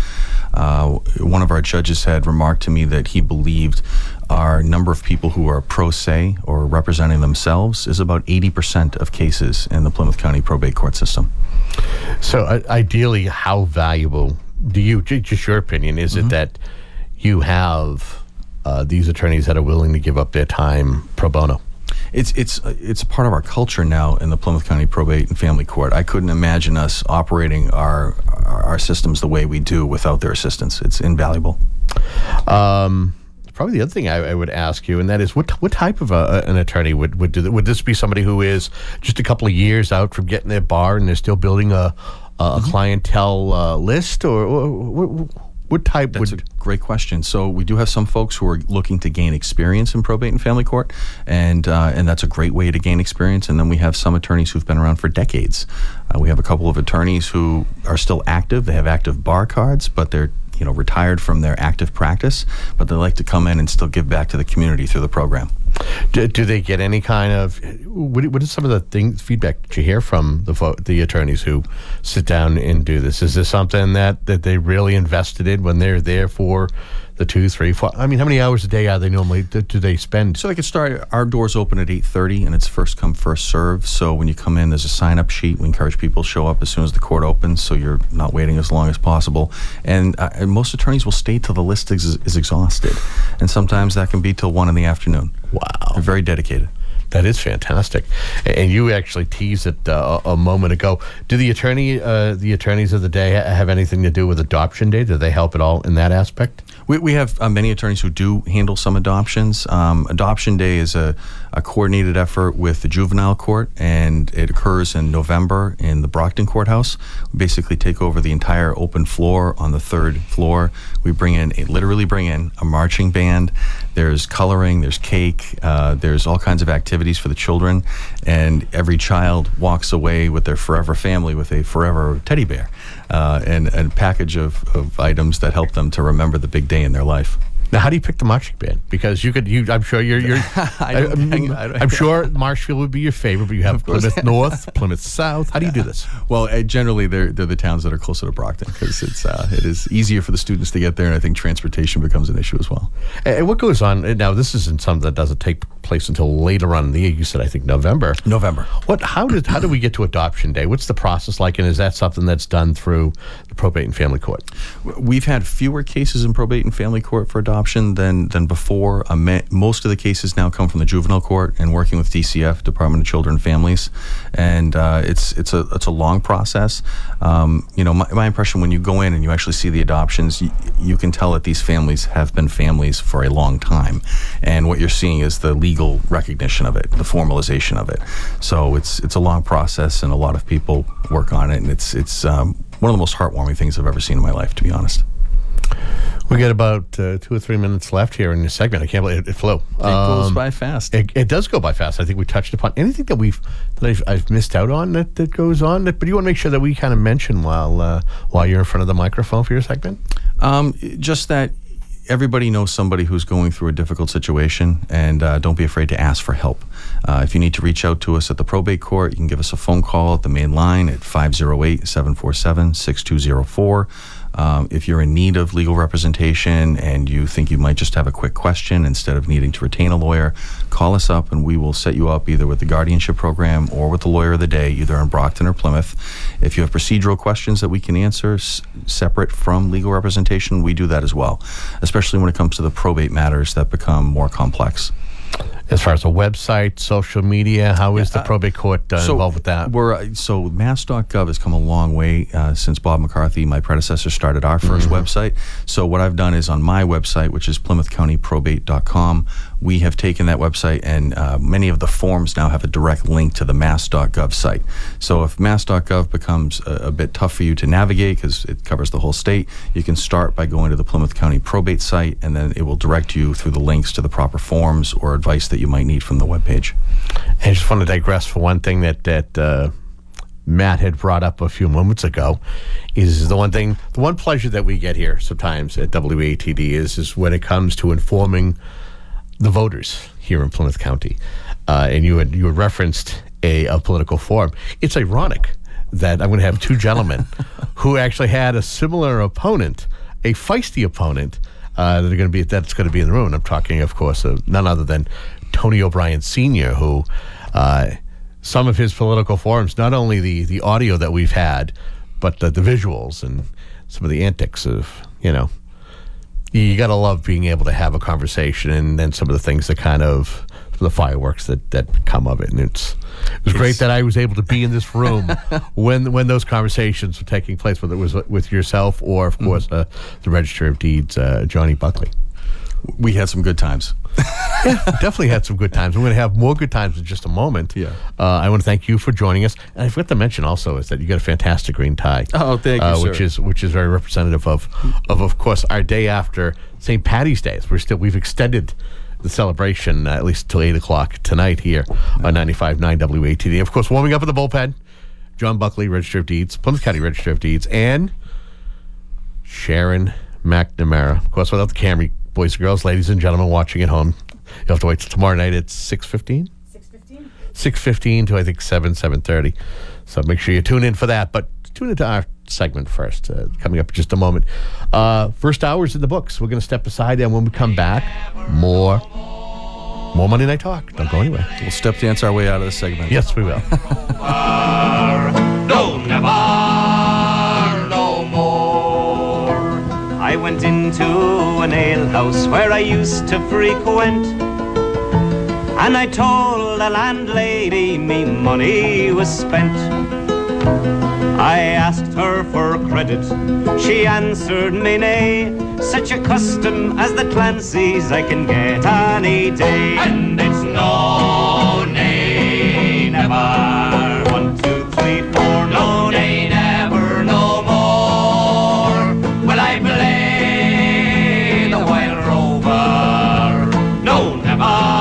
Uh, one of our judges had remarked to me that he believed our number of people who are pro se or representing themselves is about eighty percent of cases in the Plymouth County probate court system. So uh, ideally, how valuable do you, just your opinion, is mm-hmm. it that you have uh, these attorneys that are willing to give up their time pro bono? It's it's it's a part of our culture now in the Plymouth County Probate and Family Court. I couldn't imagine us operating our our systems the way we do without their assistance. It's invaluable. Um, probably the other thing I, I would ask you, and that is, what what type of a, an attorney would would do that? Would this be somebody who is just a couple of years out from getting their bar and they're still building a a mm-hmm. clientele uh, list, or, or what, what type? That's would a great question. So we do have some folks who are looking to gain experience in probate and family court, and uh, and that's a great way to gain experience. And then we have some attorneys who've been around for decades. Uh, we have a couple of attorneys who are still active. They have active bar cards, but they're you know retired from their active practice, but they like to come in and still give back to the community through the program. Do, do they get any kind of what, what is some of the things feedback that you hear from the vo- the attorneys who sit down and do this? Is this something that, that they really invested in when they're there for the two, three, four? I mean, how many hours a day are they normally do, do they spend? So they can start. Our doors open at eight thirty, and it's first come, first serve. So when you come in, there's a sign up sheet. We encourage people to show up as soon as the court opens, so you're not waiting as long as possible. And, uh, and most attorneys will stay till the list is, is exhausted, and sometimes that can be till one in the afternoon. Wow, they're very dedicated. That is fantastic, and you actually teased it uh, a moment ago. Do the attorney, uh, the attorneys of the day, have anything to do with adoption day? Do they help at all in that aspect? We, we have uh, many attorneys who do handle some adoptions. Um, adoption day is a, a coordinated effort with the juvenile court, and it occurs in November in the Brockton courthouse. We basically take over the entire open floor on the third floor. We bring in, a, literally bring in a marching band. There's coloring, there's cake, uh, there's all kinds of activities for the children, and every child walks away with their forever family with a forever teddy bear uh, and, and a package of, of items that help them to remember the big day in their life. Now, how do you pick the marching band? Because you could, you, I'm sure you're, you're I I'm, hang, I I'm sure Marshfield would be your favorite, but you have Plymouth North, Plymouth South. How do you do this? Well, uh, generally they're they're the towns that are closer to Brockton because it's uh, it is easier for the students to get there, and I think transportation becomes an issue as well. And what goes on now? This isn't something that doesn't take place until later on in the year. You said I think November. November. What? How did how do we get to adoption day? What's the process like, and is that something that's done through the probate and family court? We've had fewer cases in probate and family court for adoption than than before. Uh, me, most of the cases now come from the juvenile court and working with D C F, Department of Children and Families, and uh, it's it's a it's a long process. Um, you know, my, my impression when you go in and you actually see the adoptions, you, you can tell that these families have been families for a long time, and what you're seeing is the legal recognition of it, the formalization of it. So it's it's a long process, and a lot of people work on it, and it's it's um, one of the most heartwarming things I've ever seen in my life, to be honest. We got about uh, two or three minutes left here in this segment. I can't believe it, it flew. It um, goes by fast. It, it does go by fast. I think we touched upon anything that we've that I've, I've missed out on that, that goes on. That, but you want to make sure that we kind of mention while uh, while you're in front of the microphone for your segment. Um, just that everybody knows somebody who's going through a difficult situation, and uh, don't be afraid to ask for help. Uh, if you need to reach out to us at the probate court, you can give us a phone call at the main line at five oh eight, seven four seven, six two oh four. Um, if you're in need of legal representation and you think you might just have a quick question instead of needing to retain a lawyer, call us up and we will set you up either with the guardianship program or with the lawyer of the day, either in Brockton or Plymouth. If you have procedural questions that we can answer s- separate from legal representation, we do that as well, especially when it comes to the probate matters that become more complex. As far as a website, social media, how is the probate court uh, so involved with that? We're, uh, so mass dot gov has come a long way uh, since Bob McCarthy, my predecessor, started our first mm-hmm. website. So what I've done is on my website, which is plymouth county probate dot com, we have taken that website, and uh, many of the forms now have a direct link to the mass dot gov site. So if mass dot gov becomes a, a bit tough for you to navigate because it covers the whole state, you can start by going to the Plymouth County Probate site, and then it will direct you through the links to the proper forms or advice that you might need from the webpage. I just want to digress for one thing that that uh, Matt had brought up a few moments ago. Is the one thing, the one pleasure that we get here sometimes at W A T D is is when it comes to informing the voters here in Plymouth County. Uh, and you had you had referenced a, a political forum. It's ironic that I'm going to have two gentlemen who actually had a similar opponent, a feisty opponent, uh, that are going to be that's going to be in the room. I'm talking, of course, of none other than Tony O'Brien Senior, who uh, some of his political forums, not only the, the audio that we've had, but the, the visuals and some of the antics of, you know, you got to love being able to have a conversation, and then some of the things that kind of, the fireworks that, that come of it. And it's, it was it's, great that I was able to be in this room when when those conversations were taking place, whether it was with yourself or, of course, mm-hmm. uh, the Register of Deeds, uh, Johnny Buckley. We had some good times. Yeah, definitely had some good times. We're going to have more good times in just a moment. Yeah. Uh, I want to thank you for joining us. And I forgot to mention also is that you got a fantastic green tie. Oh, thank you, uh, sir. Which is which is very representative of, of of course, our day after Saint Patty's Day. We're still we've extended the celebration uh, at least till eight o'clock tonight here on ninety-five point nine W A T D. Of course, warming up at the bullpen, John Buckley, Register of Deeds, Plymouth County Register of Deeds, and Sharon McNamara. Of course, without the Camry, boys and girls, ladies and gentlemen watching at home, You'll have to wait till tomorrow night at six fifteen? six fifteen to, I think, seven, seven thirty. So make sure you tune in for that. But tune into our segment first, uh, coming up in just a moment. Uh, first hour's in the books. We're going to step aside, and when we come back, more more Monday Night Talk. Don't go anywhere. We'll step dance our way out of this segment. Yes, we will. No, never, no more. I went into an alehouse where I used to frequent, and I told the landlady me money was spent. I asked her for credit, she answered me nay. Such a custom as the Clancy's I can get any day. And it's no, nay, never. One, two, three, four, no, nay, never, no more. Will I play the Wild Rover? No, never.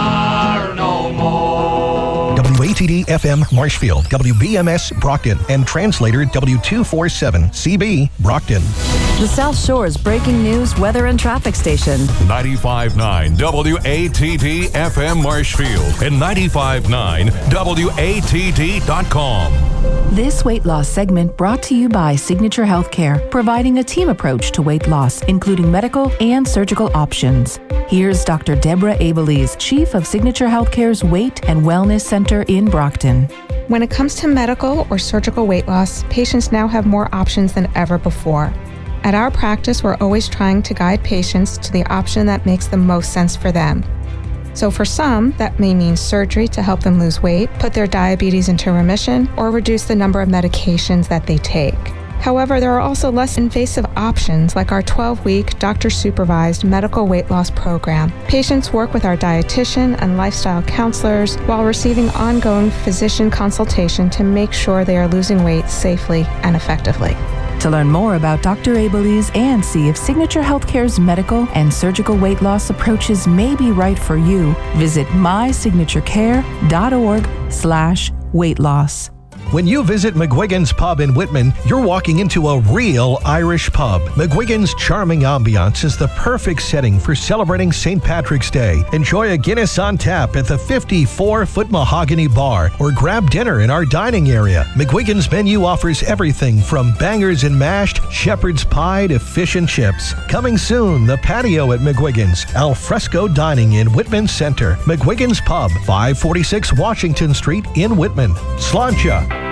W A T D F M Marshfield, W B M S Brockton, and translator W two forty-seven C B Brockton. The South Shore's breaking news, weather, and traffic station. ninety-five point nine W A T D F M Marshfield and ninety-five point nine W A T D dot com. This weight loss segment brought to you by Signature Healthcare, providing a team approach to weight loss, including medical and surgical options. Here's Doctor Deborah Abelies, Chief of Signature Healthcare's Weight and Wellness Center in Brockton. When it comes to medical or surgical weight loss, patients now have more options than ever before. At our practice, we're always trying to guide patients to the option that makes the most sense for them. So for some, that may mean surgery to help them lose weight, put their diabetes into remission, or reduce the number of medications that they take. However, there are also less invasive options like our twelve-week doctor-supervised medical weight loss program. Patients work with our dietitian and lifestyle counselors while receiving ongoing physician consultation to make sure they are losing weight safely and effectively. To learn more about Doctor Abelies and see if Signature Healthcare's medical and surgical weight loss approaches may be right for you, visit mysignaturecare.org slash weight loss. When you visit McGuigan's Pub in Whitman, you're walking into a real Irish pub. McGuigan's charming ambiance is the perfect setting for celebrating Saint Patrick's Day. Enjoy a Guinness on tap at the fifty-four foot mahogany bar or grab dinner in our dining area. McGuigan's menu offers everything from bangers and mashed, shepherd's pie to fish and chips. Coming soon, the patio at McGuigan's, al fresco dining in Whitman Center. McGuigan's Pub, five forty-six Washington Street in Whitman. Sláinte.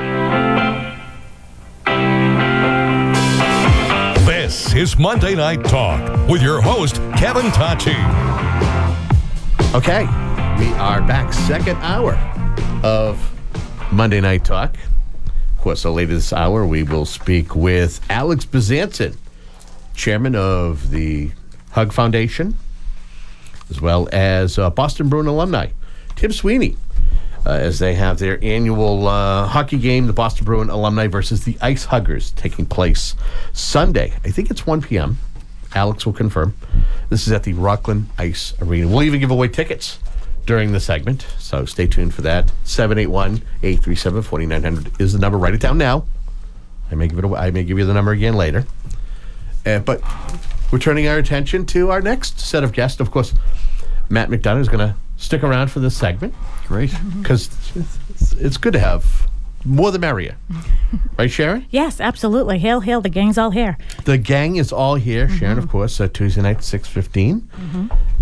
This is Monday Night Talk with your host, Kevin Tacci. Okay, we are back. Second hour of Monday Night Talk. Of course, so later this hour, we will speak with Alex Bezanson, chairman of the Hug Foundation, as well as uh, Boston Bruin alumni, Tim Sweeney, uh, as they have their annual uh, hockey game, the Boston Bruin alumni versus the Ice Huggers, taking place Sunday. I think it's one p.m. Alex will confirm. This is at the Rockland Ice Arena. We'll even give away tickets during the segment, so stay tuned for that. seven eight one, eight three seven, four nine zero zero is the number. Write it down now. I may give it away. I may give you the number again later. Uh, but we're turning our attention to our next set of guests. Of course, Matt McDonough is going to stick around for this segment. Great. Because it's, it's good to have more the merrier. Right, Sharon? Yes, absolutely. Hail, hail, the gang's all here. The gang is all here. Mm-hmm. Sharon, of course, uh, Tuesday night, six fifteen. Mm-hmm.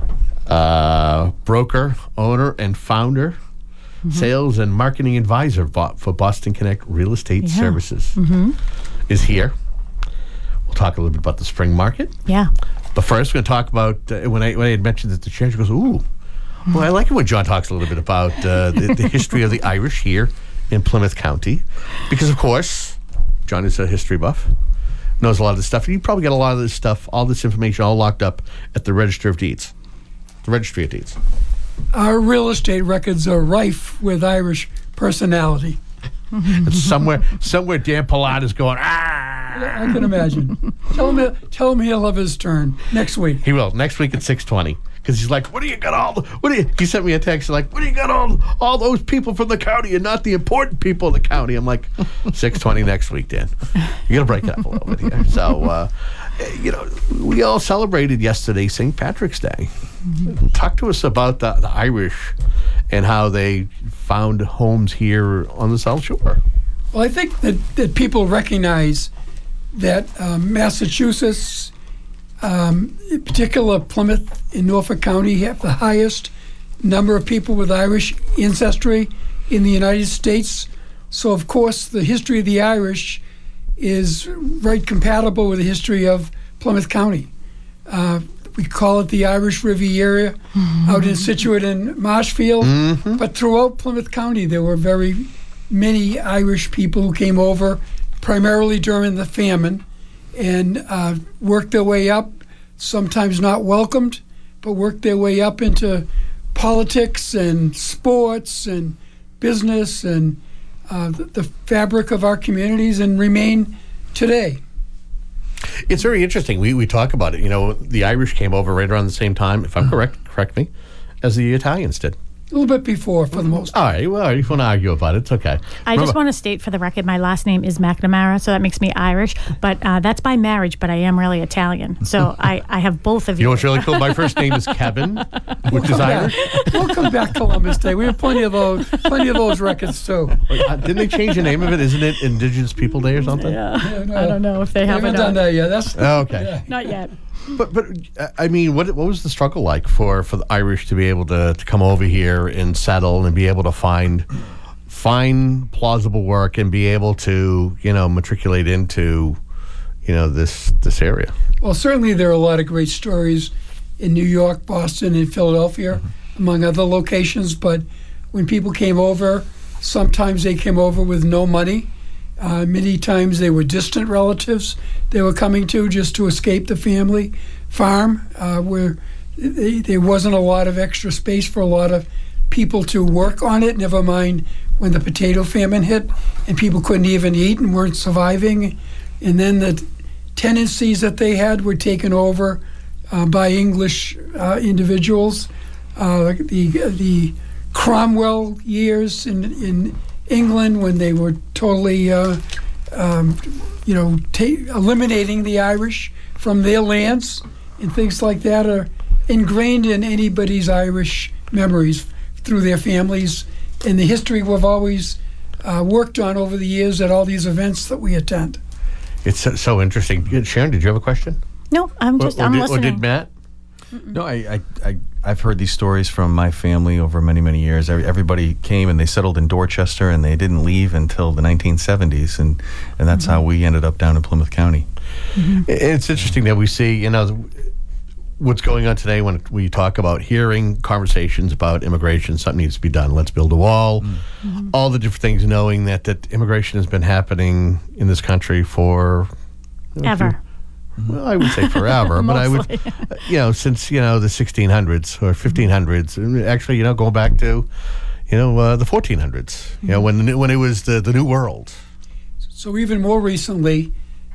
Uh, broker, owner, and founder, mm-hmm. sales and marketing advisor bo- for Boston Connect Real Estate yeah. Services mm-hmm. is here. We'll talk a little bit about the spring market. Yeah. But first, we're going to talk about, uh, when, I, when I had mentioned that the chair, she goes, ooh. Well, I like it when John talks a little bit about uh, the, the history of the Irish here in Plymouth County. Because, of course, John is a history buff, knows a lot of this stuff. And you probably got a lot of this stuff, all this information all locked up at the Register of Deeds. The Registry of Deeds. Our real estate records are rife with Irish personality. And somewhere, somewhere Dan Pollard is going, ah! Yeah, I can imagine. tell him, tell him he'll have his turn next week. He will, next week at six twenty. Because he's like, what do you got all the, what do you, he sent me a text like, what do you got all all those people from the county and not the important people of the county? I'm like, six twenty next week, Dan. You got to break it up a little bit here. So, uh, you know, we all celebrated yesterday Saint Patrick's Day. Mm-hmm. Talk to us about the, the Irish and how they found homes here on the South Shore. Well, I think that, that people recognize that um, Massachusetts, um, in particular Plymouth in Norfolk County, have the highest number of people with Irish ancestry in the United States. So, of course, the history of the Irish is right compatible with the history of Plymouth County. Uh, we call it the Irish Riviera, mm-hmm. out in Situate and Marshfield. Mm-hmm. But throughout Plymouth County, there were very many Irish people who came over, primarily during the famine, and uh, worked their way up, sometimes not welcomed, but worked their way up into politics and sports and business and uh, the, the fabric of our communities, and remain today. It's very interesting. We we talk about it. You know, the Irish came over right around the same time, if I'm correct, correct me, as the Italians did. A little bit before, for the most part. All right, well, if you want to argue about it, it's okay. I Remember, just want to state for the record, my last name is McNamara, so that makes me Irish, but uh, that's by marriage, but I am really Italian. So I, I have both of you. You know what's really cool? My first name is Kevin, which is Irish. We'll come back Columbus Day. We have plenty of those, plenty of those records, too. Uh, didn't they change the name of it? Isn't it Indigenous People Day or something? Yeah, yeah no, I don't know if they, they haven't done that yet. That's, oh, okay. Yeah. Not yet. But but uh, I mean, what what was the struggle like for, for the Irish to be able to, to come over here and settle and be able to find find plausible work and be able to, you know, matriculate into, you know, this this area? Well, certainly there are a lot of great stories in New York, Boston, and Philadelphia, mm-hmm. among other locations. But when people came over, sometimes they came over with no money. Uh, many times they were distant relatives they were coming to just to escape the family farm, uh, where they, there wasn't a lot of extra space for a lot of people to work on it, never mind when the potato famine hit and people couldn't even eat and weren't surviving. And then the tenancies that they had were taken over uh, by English uh, individuals. Uh, the, the Cromwell years in, in England, when they were totally, uh, um, you know, ta- eliminating the Irish from their lands, and things like that are ingrained in anybody's Irish memories through their families, and the history we've always uh, worked on over the years at all these events that we attend. It's so, so interesting. Sharon, did you have a question? No, I'm just, or, or I'm did, listening. Or did Matt? No, I, I, I, I've heard these stories from my family over many, many years. Every, everybody came and they settled in Dorchester, and they didn't leave until the nineteen seventies, and, and that's mm-hmm. how we ended up down in Plymouth County. Mm-hmm. It's interesting that we see, you know, what's going on today when we talk about hearing conversations about immigration. Something needs to be done. Let's build a wall. Mm-hmm. All the different things, knowing that, that immigration has been happening in this country for... You know, Ever. Well, I would say forever, but I would, you know, since, you know, the sixteen hundreds or fifteen hundreds, actually, you know, going back to, you know, uh, the fourteen hundreds, you know, when when it was the, the New World. So even more recently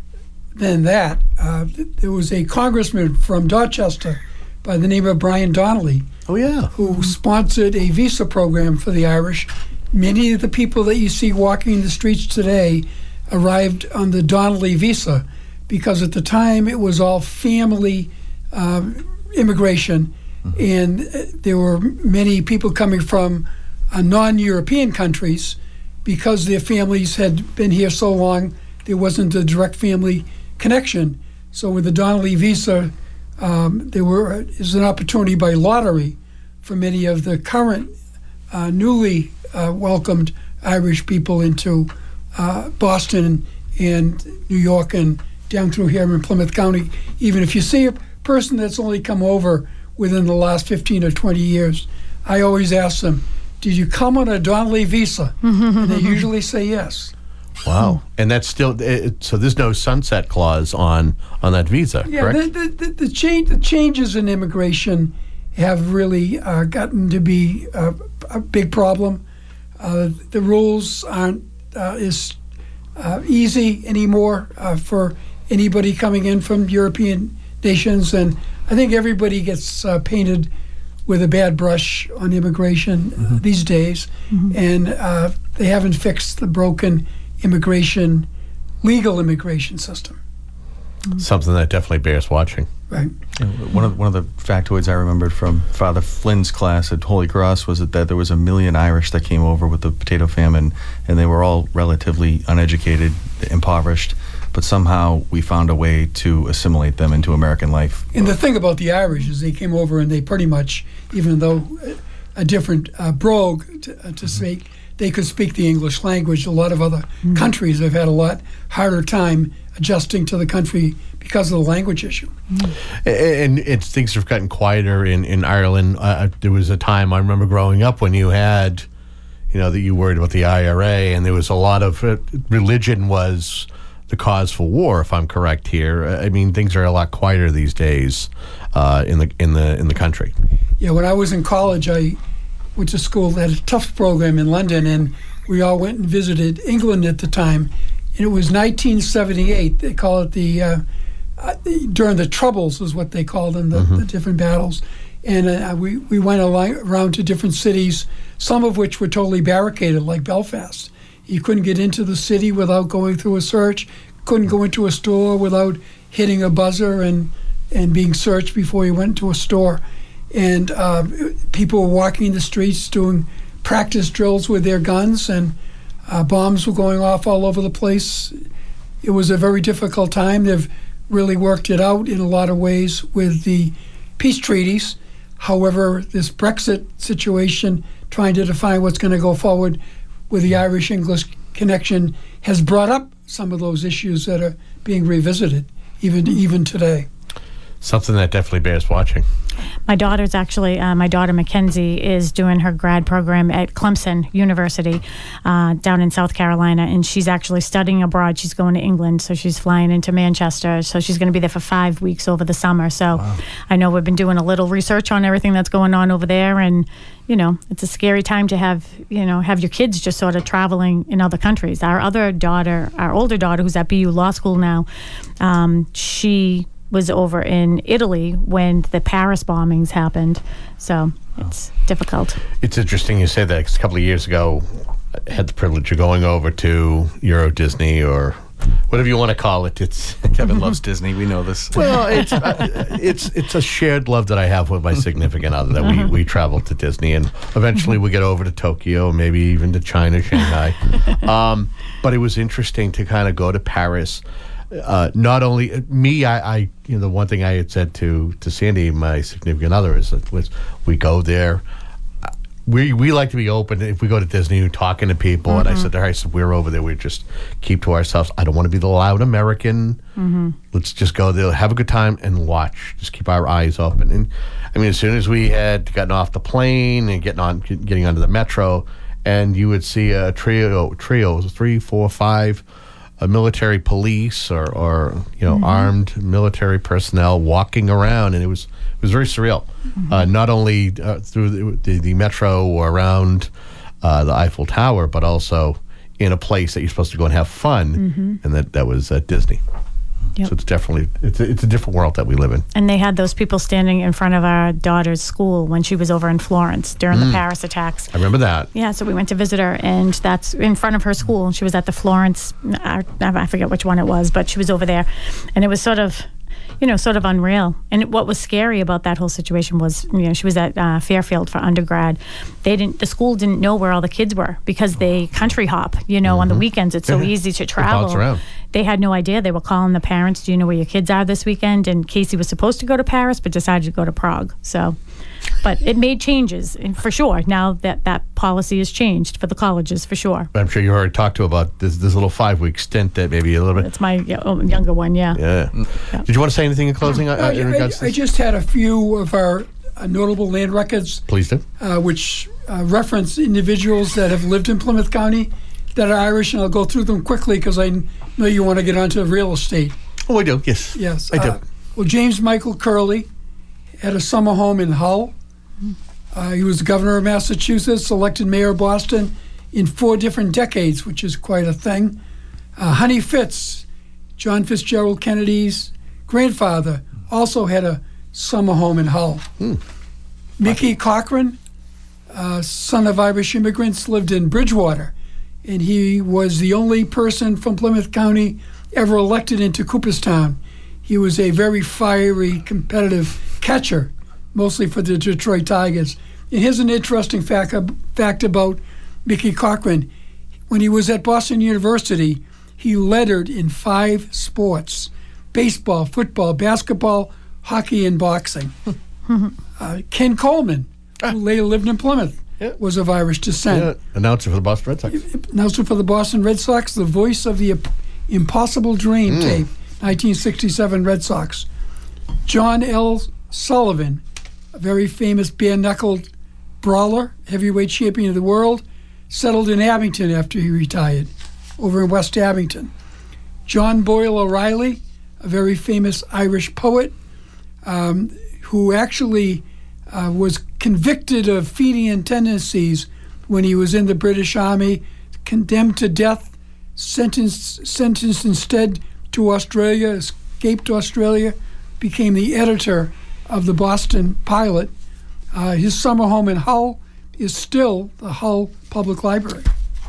than that, uh, there was a congressman from Dorchester by the name of Brian Donnelly. Oh, yeah. Who sponsored a visa program for the Irish. Many of the people that you see walking the streets today arrived on the Donnelly visa, because at the time it was all family um, immigration, mm-hmm. and there were many people coming from uh, non-European countries because their families had been here so long, there wasn't a direct family connection. So with the Donnelly visa, um, there were is an opportunity by lottery for many of the current uh, newly uh, welcomed Irish people into uh, Boston and New York and down through here in Plymouth County. Even if you see a person that's only come over within the last fifteen or twenty years, I always ask them, did you come on a Donnelly visa? And they usually say yes. Wow. And that's still, it, so there's no sunset clause on, on that visa, yeah, correct? The, the, the, change, the changes in immigration have really uh, gotten to be a, a big problem. Uh, the rules aren't uh, as uh, easy anymore uh, for anybody coming in from European nations, and I think everybody gets uh, painted with a bad brush on immigration mm-hmm. uh, these days, mm-hmm. and uh, they haven't fixed the broken immigration, legal immigration system. Something that definitely bears watching. Right. You know, one of one of the factoids I remembered from Father Flynn's class at Holy Cross was that, that there was a million Irish that came over with the potato famine, and they were all relatively uneducated, impoverished, but somehow we found a way to assimilate them into American life. And the thing about the Irish is they came over and they pretty much, even though a different uh, brogue to, uh, to mm-hmm. speak, they could speak the English language. A lot of other mm-hmm. countries have had a lot harder time adjusting to the country because of the language issue. Mm-hmm. And it's, things have gotten quieter in, in Ireland. Uh, there was a time I remember growing up when you had, you know, that you worried about the I R A, and there was a lot of uh, religion was the cause for war, if I'm correct here. I mean, things are a lot quieter these days uh, in the in the in the country. Yeah, when I was in college, I went to school that had a Tufts program in London, and we all went and visited England at the time. And it was nineteen seventy-eight. They call it the uh, uh, during the Troubles is what they called them, the, mm-hmm. the different battles. And uh, we we went around to different cities, some of which were totally barricaded, like Belfast. You couldn't get into the city without going through a search. Couldn't go into a store without hitting a buzzer and and being searched before you went to a store. And uh, people were walking the streets doing practice drills with their guns, and uh, bombs were going off all over the place. It was a very difficult time. They've really worked it out in a lot of ways with the peace treaties. However, this Brexit situation, trying to define what's going to go forward with the Irish-English connection, has brought up some of those issues that are being revisited even even today. Something that definitely bears watching. My daughter's actually, uh, my daughter Mackenzie is doing her grad program at Clemson University uh, down in South Carolina, and she's actually studying abroad. She's going to England, so she's flying into Manchester. So she's going to be there for five weeks over the summer. So wow. I know we've been doing a little research on everything that's going on over there, and you know, it's a scary time to have, you know, have your kids just sort of traveling in other countries. Our other daughter, our older daughter, who's at B U Law School now, um, she was over in Italy when the Paris bombings happened. So it's oh. difficult. It's interesting you say that, 'cause a couple of years ago, I had the privilege of going over to Euro Disney, or whatever you want to call it. It's Kevin loves Disney. We know this. Well, it's uh, it's it's a shared love that I have with my significant other, that we, we travel to Disney, and eventually we get over to Tokyo, maybe even to China, Shanghai. Um, but it was interesting to kind of go to Paris. Uh, not only me, I, I, you know, the one thing I had said to, to Sandy, my significant other, is that was we go there. We we like to be open. If we go to Disney, we're talking to people, mm-hmm. and I said to her, I said, we're over there, we just keep to ourselves. I don't want to be the loud American. Mm-hmm. Let's just go there, have a good time, and watch. Just keep our eyes open. And I mean, as soon as we had gotten off the plane and getting on, getting onto the metro, and you would see a trio, trios, three, four, five. A military police or, or you know, mm-hmm. armed military personnel walking around, and it was it was very surreal. Mm-hmm. Uh, not only uh, through the, the, the metro or around uh, the Eiffel Tower, but also in a place that you're supposed to go and have fun, mm-hmm. and that that was at Disney. Yep. So it's definitely it's a, it's a different world that we live in. And they had those people standing in front of our daughter's school when she was over in Florence during mm. the Paris attacks. I remember that. Yeah, so we went to visit her, and that's in front of her school. She was at the Florence, I, I forget which one it was, but she was over there, and it was sort of, you know, sort of unreal. And what was scary about that whole situation was, you know, she was at uh, Fairfield for undergrad. They didn't, the school didn't know where all the kids were because they country hop, you know, mm-hmm. on the weekends. It's so easy to travel. They had no idea. They were calling the parents, do you know where your kids are this weekend? And Casey was supposed to go to Paris, but decided to go to Prague. So, but it made changes, and for sure. Now that that policy has changed for the colleges, for sure. I'm sure you already talked to about this this little five week stint that maybe a little bit. It's my younger one, yeah. Yeah. yeah. Did you want to say anything in closing? Uh, I, in regards to I, I just had a few of our uh, notable land records. Please do. Uh, which uh, reference individuals that have lived in Plymouth County that are Irish, and I'll go through them quickly because I know you want to get onto real estate. Oh, I do. Yes. Yes, I do. Uh, well, James Michael Curley had a summer home in Hull. Uh, he was the governor of Massachusetts, elected mayor of Boston in four different decades, which is quite a thing. Uh, Honey Fitz, John Fitzgerald Kennedy's grandfather, also had a summer home in Hull. Hmm. Mickey Cochran, uh, son of Irish immigrants, lived in Bridgewater, and he was the only person from Plymouth County ever elected into Cooperstown. He He was a very fiery, competitive catcher, mostly for the Detroit Tigers. And here's an interesting fact, fact about Mickey Cochrane. When he was at Boston University, he lettered in five sports: baseball, football, basketball, hockey, and boxing. uh, Ken Coleman, who later lived in Plymouth, yeah. was of Irish descent. Yeah. Announcer for the Boston Red Sox. Announcer for the Boston Red Sox, the voice of the Impossible Dream Mm. tape, nineteen sixty-seven Red Sox. John L. Sullivan, a very famous bare-knuckled brawler, heavyweight champion of the world, settled in Abington after he retired, over in West Abington. John Boyle O'Reilly, a very famous Irish poet, um, who actually uh, was convicted of Fenian tendencies when he was in the British Army, condemned to death, sentenced, sentenced instead to Australia, escaped Australia, became the editor of the Boston Pilot. Uh, his summer home in Hull is still the Hull Public Library.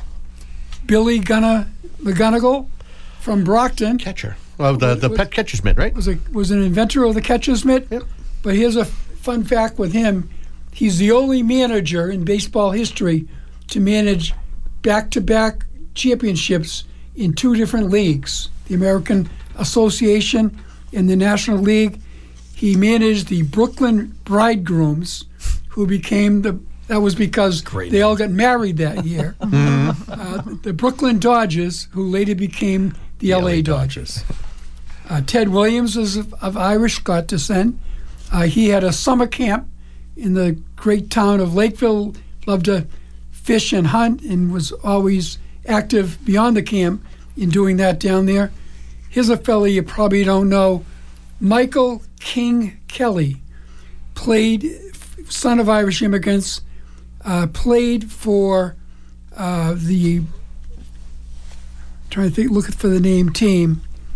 Billy Gunnar McGonigal from Brockton. Catcher. Well, the, the was, pet catcher's mitt, right? Was a, was an inventor of the catcher's mitt. Yep. But here's a fun fact with him. He's the only manager in baseball history to manage back-to-back championships in two different leagues, the American Association and the National League. He managed the Brooklyn Bridegrooms, who became the, that was because Great they name. all got married that year. uh, the Brooklyn Dodgers, who later became the, the L A Dodgers. Uh, Ted Williams is of, of Irish Scot descent. Uh, he had a summer camp in the great town of Lakeville, loved to fish and hunt, and was always active beyond the camp in doing that down there. Here's a fella you probably don't know. Michael King Kelly, played, son of Irish immigrants, uh, played for uh, the, trying to think, looking for the name team,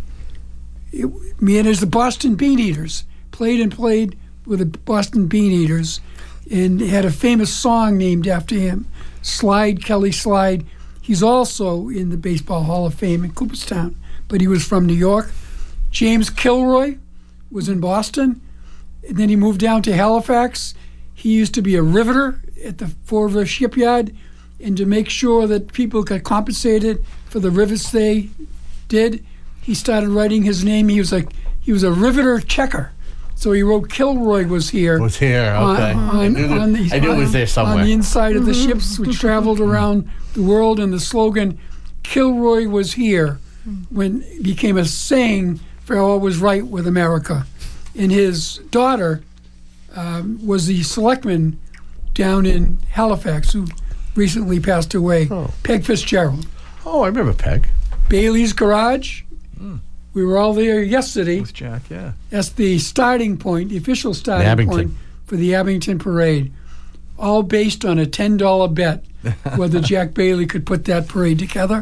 it, managed the Boston Beaneaters, played and played with the Boston Beaneaters, and had a famous song named after him, Slide, Kelly Slide. He's also in the Baseball Hall of Fame in Cooperstown, but he was from New York. James Kilroy was in Boston, and then he moved down to Halifax. He used to be a riveter at the Fall River Shipyard, and to make sure that people got compensated for the rivets they did, he started writing his name. He was like he was a riveter checker, so he wrote Kilroy was here. Was here, okay. On, on, I knew, that, on the, I knew it was there somewhere. On the inside of the ships, which traveled around the world, and the slogan "Kilroy was here" when it became a saying for all was right with America. And his daughter um, was the selectman down in Halifax, who recently passed away, oh. Peg Fitzgerald. Oh, I remember Peg. Bailey's Garage. Mm. We were all there yesterday. With Jack, yeah. That's the starting point, the official starting point for the Abington Parade. All based on a ten dollar bet whether Jack Bailey could put that parade together.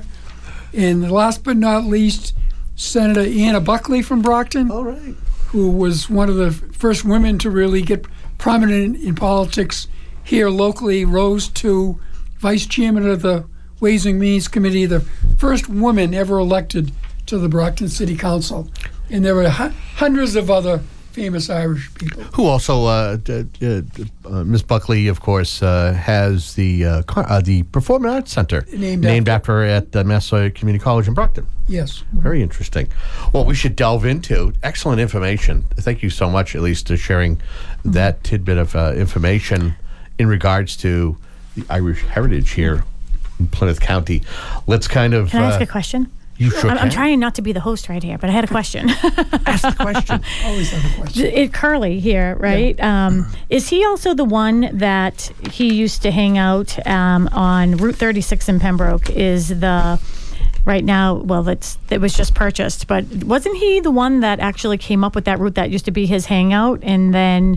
And last but not least, Senator Anna Buckley from Brockton, all right, who was one of the first women to really get prominent in politics here locally, rose to vice chairman of the Ways and Means Committee, the first woman ever elected to the Brockton City Council. And there were hu- hundreds of other famous Irish people. Who also, uh, d- d- uh, Miss Buckley, of course, uh, has the uh, car- uh, the Performing Arts Center named, named after, after at uh, Massasoit Community College in Brockton. Yes. Very interesting. Well, we should delve into excellent information. Thank you so much, at least, for sharing mm-hmm. that tidbit of uh, information in regards to the Irish heritage here in Plymouth County. Let's kind of... Can I ask uh, a question? You sure I'm, can. I'm trying not to be the host right here, but I had a question. Ask the question. Always have a question. It, Curly here, right? Yeah. Um, is he also the one that he used to hang out um, on Route thirty-six in Pembroke? Is the right now? Well, it's it was just purchased, but wasn't he the one that actually came up with that route that used to be his hangout, and then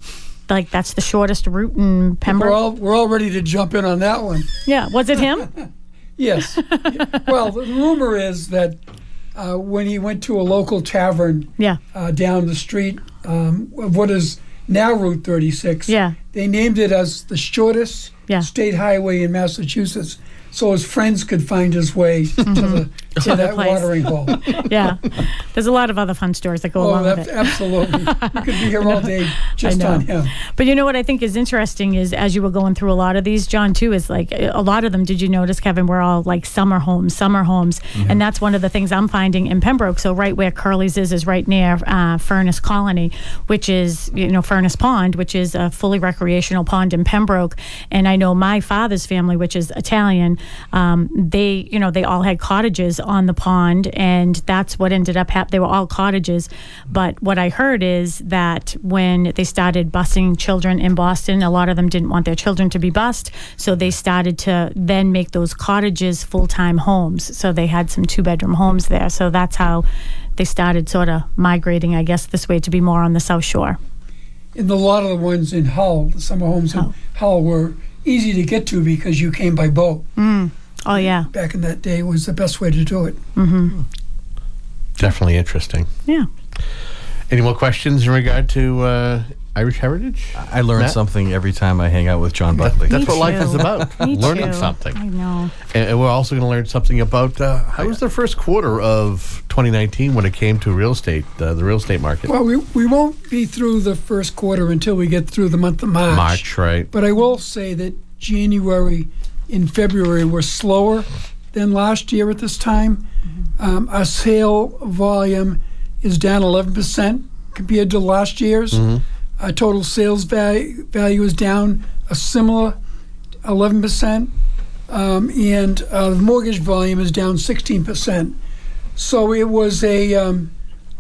like that's the shortest route in Pembroke? We're all we're all ready to jump in on that one. Yeah, was it him? Yes. Well, the rumor is that uh, when he went to a local tavern yeah. uh, down the street um, of what is now Route thirty-six, yeah. they named it as the shortest yeah. state highway in Massachusetts, so his friends could find his way to the to the that place. watering hole. Yeah, there's a lot of other fun stories that go Oh, along with that's it. absolutely. You could be here all day just I know. on him. But you know what I think is interesting is as you were going through a lot of these, John, too, is like a lot of them, did you notice, Kevin, were all like summer homes, summer homes. Mm-hmm. And that's one of the things I'm finding in Pembroke. So right where Curly's is, is right near uh, Furnace Colony, which is, you know, Furnace Pond, which is a fully recreational pond in Pembroke. And I know my father's family, which is Italian, um, they, you know, they all had cottages on the pond. And that's what ended up happening. They were all cottages. But what I heard is that when they started busing children in Boston, a lot of them didn't want their children to be bused. So they started to then make those cottages full-time homes. So they had some two-bedroom homes there. So that's how they started sort of migrating, I guess, this way to be more on the South Shore. And a lot of the ones in Hull, the summer homes in Hull, were easy to get to because you came by boat. Mm. Oh, yeah. Back in that day was the best way to do it. Mm-hmm. Definitely interesting. Yeah. Any more questions in regard to uh, Irish heritage? I learn Matt? something every time I hang out with John Buckley. That's what life is about. Me Learning too. something. I know. And, and we're also going to learn something about uh, how was the first quarter of twenty nineteen when it came to real estate, uh, the real estate market. Well, we, we won't be through the first quarter until we get through the month of March. March, right. But I will say that January and February were slower than last year at this time. Um, our sale volume is down eleven percent compared to last year's. Mhm. Our total sales value, value is down a similar eleven percent. Um, and uh, the mortgage volume is down sixteen percent. So it was a um,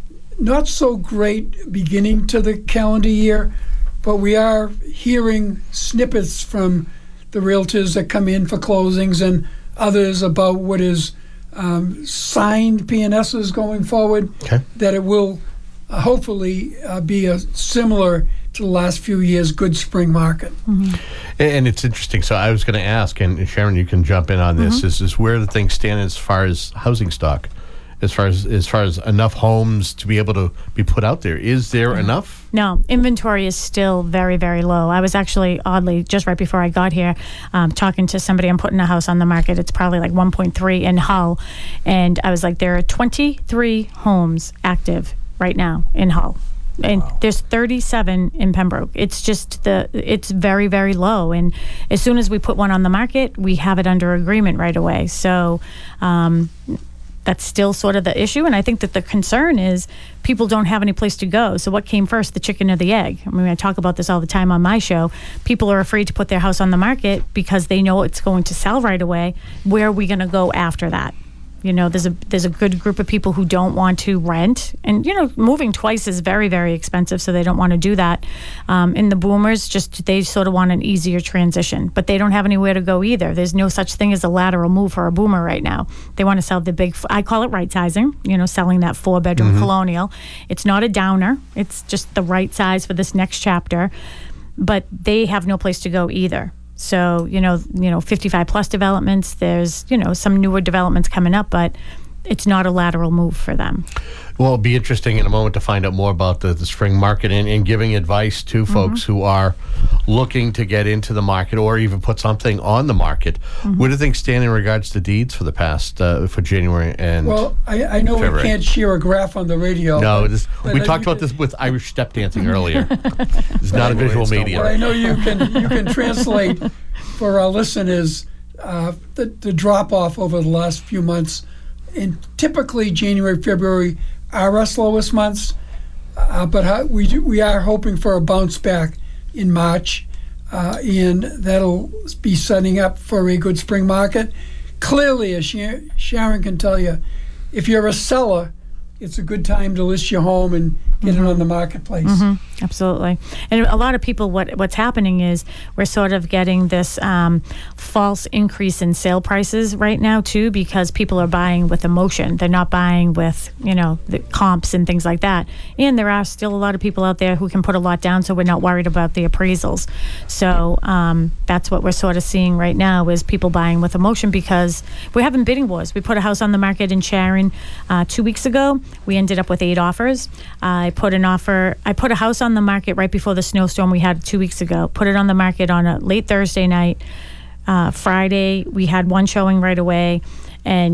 not so great beginning to the calendar year, but we are hearing snippets from the realtors that come in for closings and others about what is um, signed P N Ss going forward, okay. that it will uh, hopefully uh, be a similar to the last few years good spring market. Mm-hmm. And, and it's interesting. So I was going to ask, and Sharon, you can jump in on this. Mm-hmm. Is is where the things stand as far as housing stock, as far as as far as enough homes to be able to be put out there. Is there Mm-hmm. enough? No, inventory is still very, very low. I was actually, oddly, just right before I got here, um, talking to somebody. I'm putting a house on the market. It's probably like one point three in Hull. And I was like, there are twenty-three homes active right now in Hull. And there's thirty-seven in Pembroke. It's just the, it's very, very low. And as soon as we put one on the market, we have it under agreement right away. So, um, that's still sort of the issue. And I think that the concern is people don't have any place to go. So what came first, the chicken or the egg? I mean, I talk about this all the time on my show. People are afraid to put their house on the market because they know it's going to sell right away. Where are we going to go after that? You know, there's a there's a good group of people who don't want to rent. And, you know, moving twice is very, very expensive, so they don't want to do that. Um, and the boomers, just they sort of want an easier transition. But they don't have anywhere to go either. There's no such thing as a lateral move for a boomer right now. They want to sell the big, I call it right sizing, you know, selling that four-bedroom Mhm. colonial. It's not a downer. It's just the right size for this next chapter. But they have no place to go either. So, you know, you know, fifty-five plus developments, there's, you know, some newer developments coming up, but it's not a lateral move for them. Well, it'll be interesting in a moment to find out more about the, the spring market and, and giving advice to Mm-hmm. folks who are looking to get into the market or even put something on the market. Mhm. Where do things stand in regards to deeds for the past, uh, for January and Well, I, I know February? we can't share a graph on the radio. No, but- this, but we I- talked you about can- this with Irish step dancing earlier. It's not a visual medium. But I know you can you can translate for our listeners uh, the, the drop off over the last few months. And typically January, February are our slowest months, uh, but how, we do, we are hoping for a bounce back in March, uh, and that'll be setting up for a good spring market. Clearly, as Sha- Sharon can tell you, if you're a seller, it's a good time to list your home and get it on the marketplace. Mhm, absolutely. And a lot of people, what what's happening is we're sort of getting this um, false increase in sale prices right now too, because people are buying with emotion. They're not buying with, you know, the comps and things like that. And there are still a lot of people out there who can put a lot down, so we're not worried about the appraisals. So um, that's what we're sort of seeing right now is people buying with emotion because we're having bidding wars. We put a house on the market in Sharon uh, two weeks ago. We ended up with eight offers. I put an offer, I put a house on the market right before the snowstorm we had two weeks ago. Put it on the market on a late Thursday night. Uh, Friday, we had one showing right away. And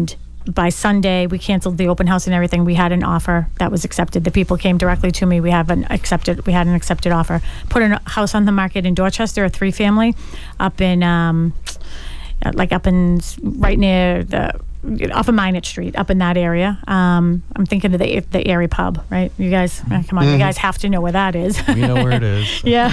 by Sunday, we canceled the open house and everything. We had an offer that was accepted. The people came directly to me. We have an accepted. We had an accepted offer. Put a house on the market in Dorchester, a three family, up in um, like up in right near the. off of Minot Street, up in that area. Um, I'm thinking of the the Erie Pub, right? You guys, uh, come on, Mhm. you guys have to know where that is. We know where it is. Yeah.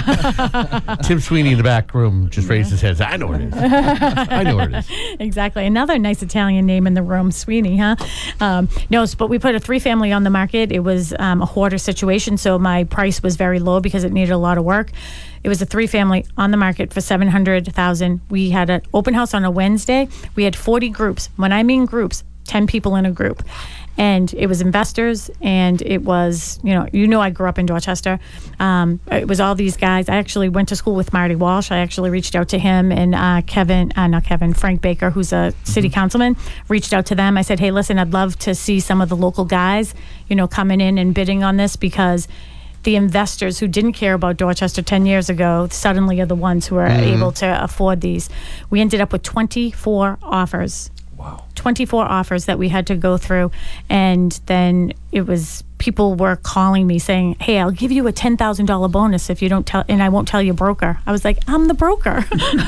Tim Sweeney in the back room just raised his head. I know where it is. I know where it is. Exactly. Another nice Italian name in the room, Sweeney, huh? Um, no, s- but we put a three family on the market. It was um, a hoarder situation, so my price was very low because it needed a lot of work. It was a three family on the market for seven hundred thousand dollars. We had an open house on a Wednesday. We had forty groups. When I mean groups, ten people in a group. And it was investors, and it was, you know, you know, I grew up in Dorchester. Um, it was all these guys. I actually went to school with Marty Walsh. I actually reached out to him, and uh, Kevin, uh, not Kevin, Frank Baker, who's a city councilman, reached out to them. I said, hey, listen, I'd love to see some of the local guys, you know, coming in and bidding on this, because the investors who didn't care about Dorchester ten years ago suddenly are the ones who are Mhm. able to afford these. We ended up with twenty-four offers. Wow. twenty-four offers that we had to go through. And then it was, people were calling me saying, hey, I'll give you a ten thousand dollars bonus if you don't tell, and I won't tell your broker. I was like, I'm the broker.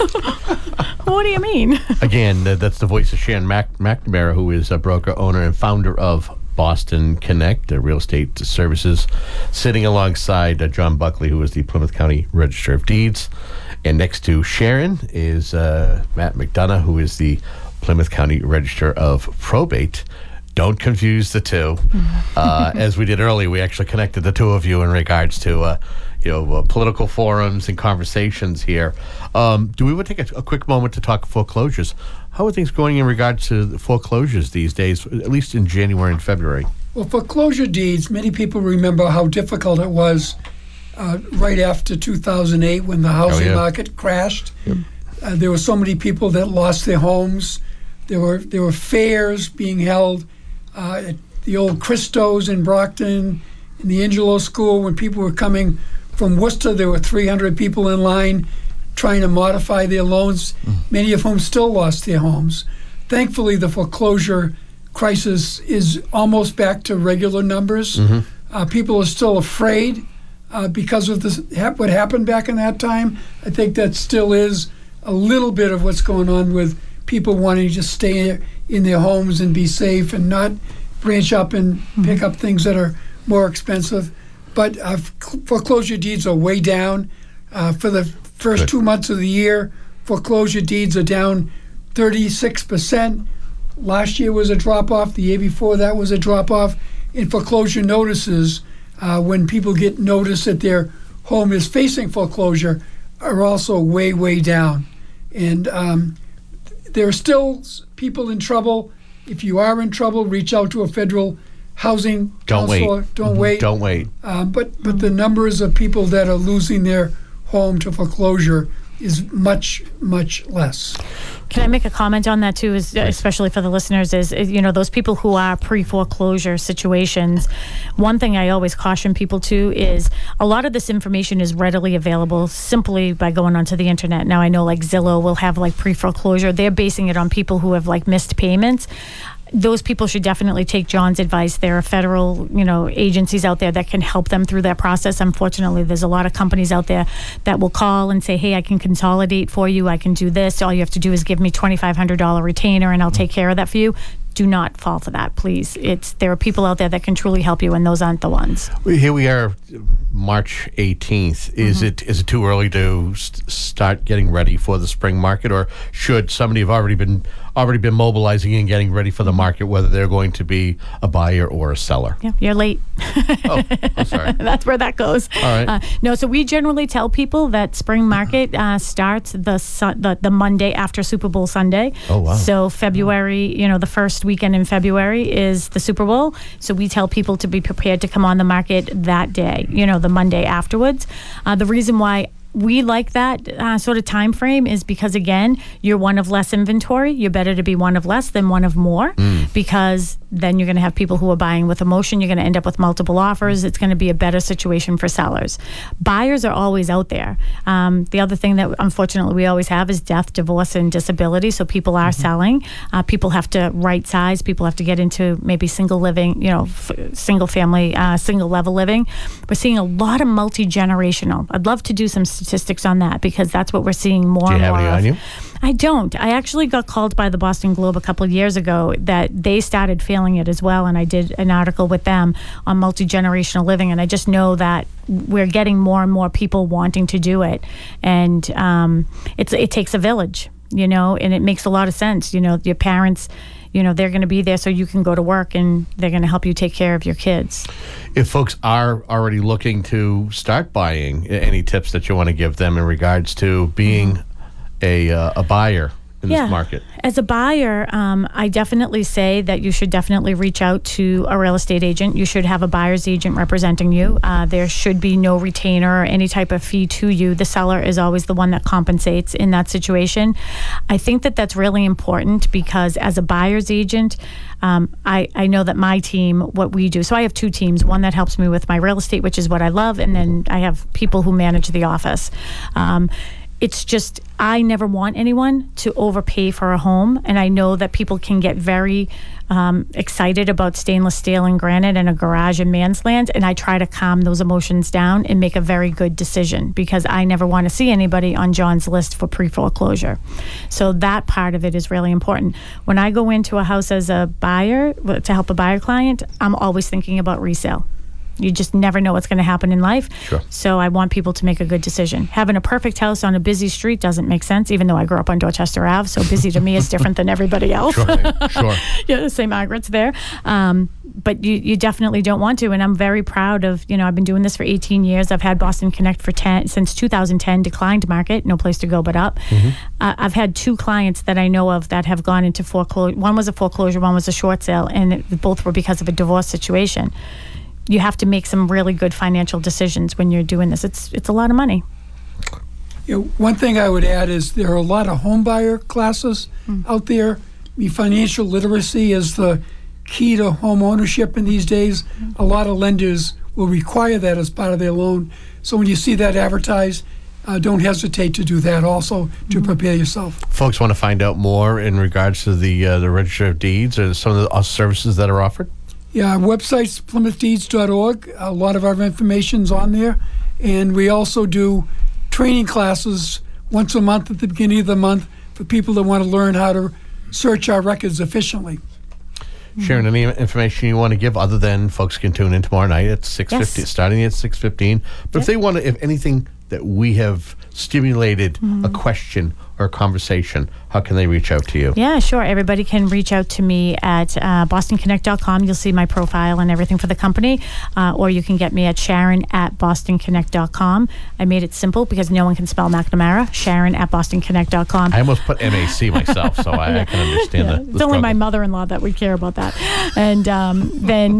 What do you mean? Again, uh, that's the voice of Sharon Mac- McNamara, who is a broker, owner, and founder of Boston Connect, uh, real estate services, sitting alongside uh, John Buckley, who is the Plymouth County Register of Deeds. And next to Sharon is uh, Matt McDonough, who is the Plymouth County Register of Probate. Don't confuse the two. Uh, as we did earlier, we actually connected the two of you in regards to uh, you know, uh, political forums and conversations here. Um, do we want to take a, a quick moment to talk foreclosures? How are things going in regards to the foreclosures these days, at least in January and February? Well, foreclosure deeds, many people remember how difficult it was uh, right after two thousand eight when the housing Oh, yeah. market crashed. Uh, there were so many people that lost their homes. There were there were fairs being held uh, at the old Christos in Brockton, in the Angelo School. When people were coming from Worcester, there were three hundred people in line trying to modify their loans, many of whom still lost their homes. Thankfully, the foreclosure crisis is almost back to regular numbers. Mhm. Uh, people are still afraid uh, because of this, hap- what happened back in that time. I think that still is a little bit of what's going on with people wanting to just stay in their homes and be safe and not branch up and pick up things that are more expensive. But uh, foreclosure deeds are way down. Uh, for the first Good. two months of the year, foreclosure deeds are down thirty-six percent. Last year was a drop-off. The year before that was a drop-off. In foreclosure notices, uh, when people get notice that their home is facing foreclosure, are also way, way down. And um, there are still s- people in trouble. If you are in trouble, reach out to a federal housing Don't wait. counselor. Don't Mhm. wait. Don't wait. Um, but but the numbers of people that are losing their home to foreclosure is much, much less. Can I make a comment on that too, is, especially for the listeners, is, is, you know, those people who are pre-foreclosure situations, one thing I always caution people to is a lot of this information is readily available simply by going onto the internet. Now I know like Zillow will have like pre-foreclosure. They're basing it on people who have like missed payments. Those people should definitely take John's advice. There are federal, you know, agencies out there that can help them through that process. Unfortunately, there's a lot of companies out there that will call and say, hey, I can consolidate for you. I can do this. All you have to do is give me twenty-five hundred dollars retainer and I'll take care of that for you. Do not fall for that, please. It's there are people out there that can truly help you, and those aren't the ones. Well, here we are, March eighteenth. Is Mm-hmm. it is it too early to st- start getting ready for the spring market, or should somebody have already been already been mobilizing and getting ready for the market, whether they're going to be a buyer or a seller? Yeah, you're late. Oh, I'm sorry. That's where that goes. All right. Uh, no, so we generally tell people that spring market uh, starts the, su- the the Monday after Super Bowl Sunday. Oh, wow. So February, you know, the first weekend in February is the Super Bowl. So we tell people to be prepared to come on the market that day, you know, the Monday afterwards. Uh, the reason why we like that uh, sort of time frame is because, again, you're one of less inventory. You're better to be one of less than one of more mm. because then you're going to have people who are buying with emotion. You're going to end up with multiple offers. It's going to be a better situation for sellers. Buyers are always out there. Um, the other thing that, unfortunately, we always have is death, divorce, and disability. So people are mm-hmm. selling. Uh, people have to right size. People have to get into maybe single living, you know, f- single family, uh, single level living. We're seeing a lot of multi-generational. I'd love to do some statistics on that because that's what we're seeing more Do you and have more any of. on you? I don't. I actually got called by the Boston Globe a couple of years ago that they started feeling it as well, and I did an article with them on multi-generational living, and I just know that we're getting more and more people wanting to do it, and um, it's it takes a village, you know, and it makes a lot of sense. You know, your parents, you know, they're going to be there so you can go to work, and they're going to help you take care of your kids. If folks are already looking to start buying, any tips that you want to give them in regards to being mm-hmm. a uh, a buyer in yeah. this market? As a buyer, um, I definitely say that you should definitely reach out to a real estate agent. You should have a buyer's agent representing you. Uh, there should be no retainer or any type of fee to you. The seller is always the one that compensates in that situation. I think that that's really important because as a buyer's agent, um, I, I know that my team, what we do, so I have two teams, one that helps me with my real estate, which is what I love, and then I have people who manage the office. Um, It's just, I never want anyone to overpay for a home. And I know that people can get very um, excited about stainless steel and granite and a garage and man's land. And I try to calm those emotions down and make a very good decision because I never want to see anybody on John's list for pre-foreclosure. So that part of it is really important. When I go into a house as a buyer to help a buyer client, I'm always thinking about resale. You just never know what's going to happen in life. Sure. So I want people to make a good decision. Having a perfect house on a busy street doesn't make sense, even though I grew up on Dorchester Avenue. So busy to me is different than everybody else. Sure, sure. Yeah, Saint Margaret's there. Um, but you, you definitely don't want to. And I'm very proud of, you know, I've been doing this for eighteen years. I've had Boston Connect for ten since two thousand ten, declined market, no place to go but up. Mm-hmm. Uh, I've had two clients that I know of that have gone into foreclosure. One was a foreclosure, one was a short sale, and it, both were because of a divorce situation. You have to make some really good financial decisions when you're doing this. It's it's a lot of money. You know, one thing I would add is there are a lot of home buyer classes mm. out there. I mean, financial literacy is the key to home ownership in these days. Mm. A lot of lenders will require that as part of their loan. So when you see that advertised, uh, don't hesitate to do that also to mm. prepare yourself. Folks want to find out more in regards to the uh, the Register of Deeds or some of the uh, services that are offered? Yeah, our website's plymouth deeds dot org. A lot of our information's on there. And we also do training classes once a month at the beginning of the month for people that want to learn how to search our records efficiently. Sharon, any information you want to give other than folks can tune in tomorrow night at six fifteen, yes. starting at six fifteen. But yep. if they want to, if anything that we have stimulated mm-hmm. a question or a conversation, how can they reach out to you? Yeah, sure. Everybody can reach out to me at uh, boston connect dot com. You'll see my profile and everything for the company. Uh, or you can get me at Sharon at boston connect dot com. I made it simple because no one can spell McNamara. Sharon at boston connect dot com. I almost put M A C myself, so I, yeah. I can understand yeah. the, the It's only my mother-in-law that would care about that. And um, then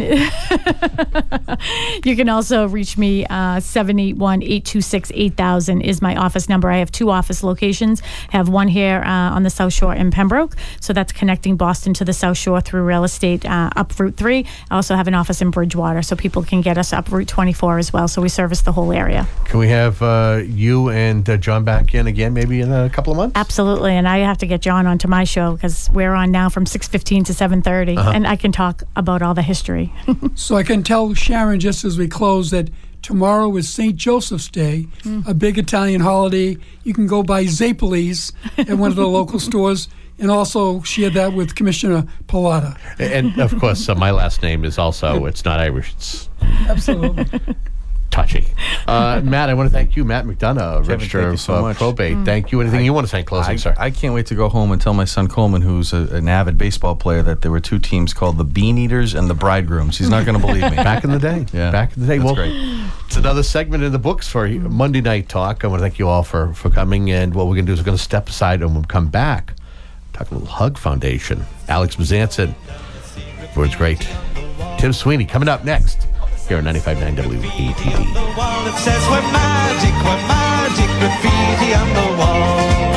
you can also reach me. Uh, seven eight one, eight two six, eight thousand is my office number. I have two office locations. I have one here uh, on the South Shore in Pembroke. So that's connecting Boston to the South Shore through real estate uh, up Route three. I also have an office in Bridgewater, so people can get us up Route twenty-four as well. So we service the whole area. Can we have uh, you and uh, John back in again maybe in a couple of months? Absolutely. And I have to get John onto my show because we're on now from six fifteen to seven thirty. Uh-huh. And I can talk about all the history. So I can tell Sharon just as we close that tomorrow is Saint Joseph's Day, mm. a big Italian holiday. You can go buy Zapoli's at one of the local stores and also share that with Commissioner Pilata. And, of course, uh, my last name is also, it's not Irish. It's absolutely touchy. Uh, Matt, I want to thank you, Matt McDonough, Register of so uh, Probate. Mm. Thank you. Anything I, you want to say in closing, I, sir? I can't wait to go home and tell my son Coleman, who's a, an avid baseball player, that there were two teams called the Bean Eaters and the Bridegrooms. He's not going to believe me. Back in the day. Yeah. Back in the day. That's well, great. It's another segment in the books for Monday Night Talk. I want to thank you all for, for coming. And what we're going to do is we're going to step aside and we'll come back. Talk a little Hug Foundation. Alex Bazanson. Word's great. Tim Sweeney coming up next here on ninety-five point nine W A T D. The one that says we're magic, we're magic. magic graffiti on the wall.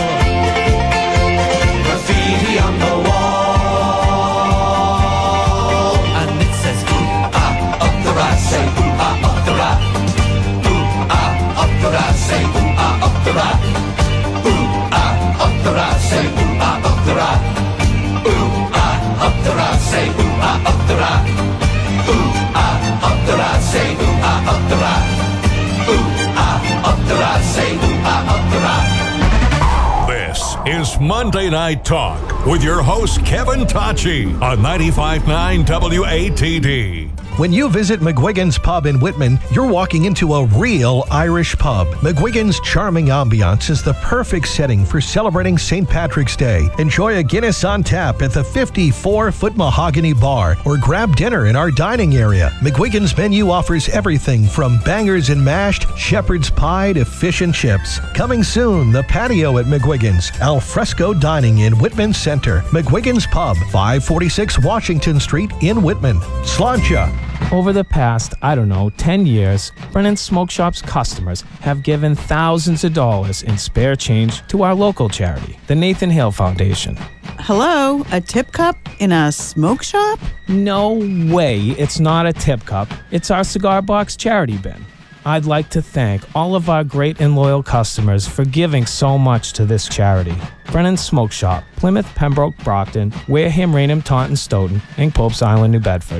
Graffiti on the wall. And it says, ooh, ah, up the rat, say, ooh, ah, up the rat. Ooh, ah, up the rat, say, ooh, ah, up the rat. Ooh, ah, up the rat, say, ooh, ah, up the rat. Ooh, ah, up the rat, say, ooh, ah, up the rat. Ooh, ah, up the rat, say, ooh, ah, up the rat. Ooh, ah, up the rat, say, ooh, ah, up the rat. This is Monday Night Talk with your host, Kevin Tocci, on ninety-five point nine W A T D. When you visit McGuigan's Pub in Whitman, you're walking into a real Irish pub. McGuigan's charming ambiance is the perfect setting for celebrating Saint Patrick's Day. Enjoy a Guinness on tap at the fifty-four foot mahogany bar or grab dinner in our dining area. McGuigan's menu offers everything from bangers and mashed, shepherd's pie to fish and chips. Coming soon, the patio at McGuigan's, al fresco dining in Whitman Center. McGuigan's Pub, five forty-six Washington Street in Whitman. Sláinte. Over the past, I don't know, ten years, Brennan Smoke Shop's customers have given thousands of dollars in spare change to our local charity, the Nathan Hale Foundation. Hello, a tip cup in a smoke shop? No way, it's not a tip cup. It's our cigar box charity bin. I'd like to thank all of our great and loyal customers for giving so much to this charity. Brennan Smoke Shop, Plymouth, Pembroke, Brockton, Wareham, Raynham, Taunton, Stoughton, and Pope's Island, New Bedford.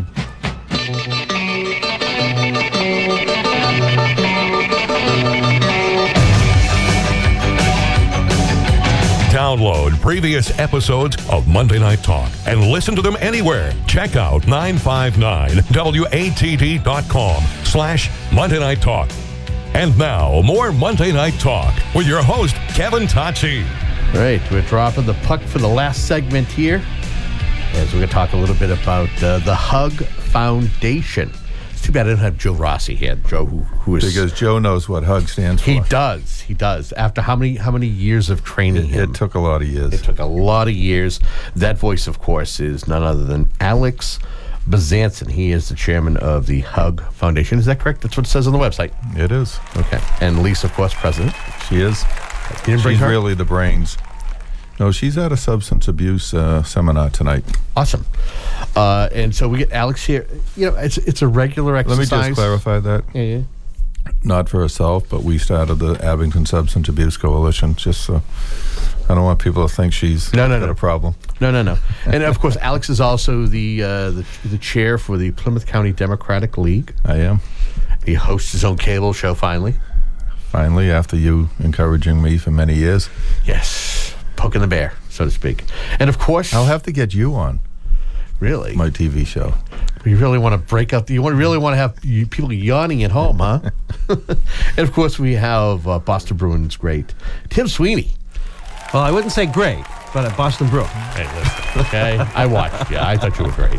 Download previous episodes of Monday Night Talk and listen to them anywhere. Check out nine five nine W A T D dot com slash Monday Night Talk. And now, more Monday Night Talk with your host, Kevin Tocci. All right, we're dropping the puck for the last segment here, as we're going to talk a little bit about uh, the Hug Foundation. It's too bad I didn't have Joe Rossi here. Joe, who, who is because Joe knows what Hug stands for. He does. He does. After how many how many years of training it, him? It took a lot of years. It took a lot of years. That voice, of course, is none other than Alex Bezanson. He is the chairman of the Hug Foundation. Is that correct? That's what it says on the website. It is. Okay. And Lisa, of course, president. She is. You didn't bring She's her? really the brains. No, she's at a substance abuse uh, seminar tonight. Awesome. Uh, and so we get Alex here. You know, it's it's a regular exercise. Let me just clarify that. Yeah, yeah. Not for herself, but we started the Abington Substance Abuse Coalition. Just so I don't want people to think she's no, no, got no. a problem. No, no, no. And of course, Alex is also the, uh, the the chair for the Plymouth County Democratic League. I am. He hosts his own cable show. Finally. Finally, after you encouraging me for many years. Yes. Poking the bear, so to speak. And of course, I'll have to get you on. Really? My T V show. You really want to break up, you want, really want to have you, people yawning at home, huh? And of course, we have uh, Boston Bruins great Tim Sweeney. Well, I wouldn't say great, but at Boston Brew. Hey, listen, okay? I watched you. I thought you were great.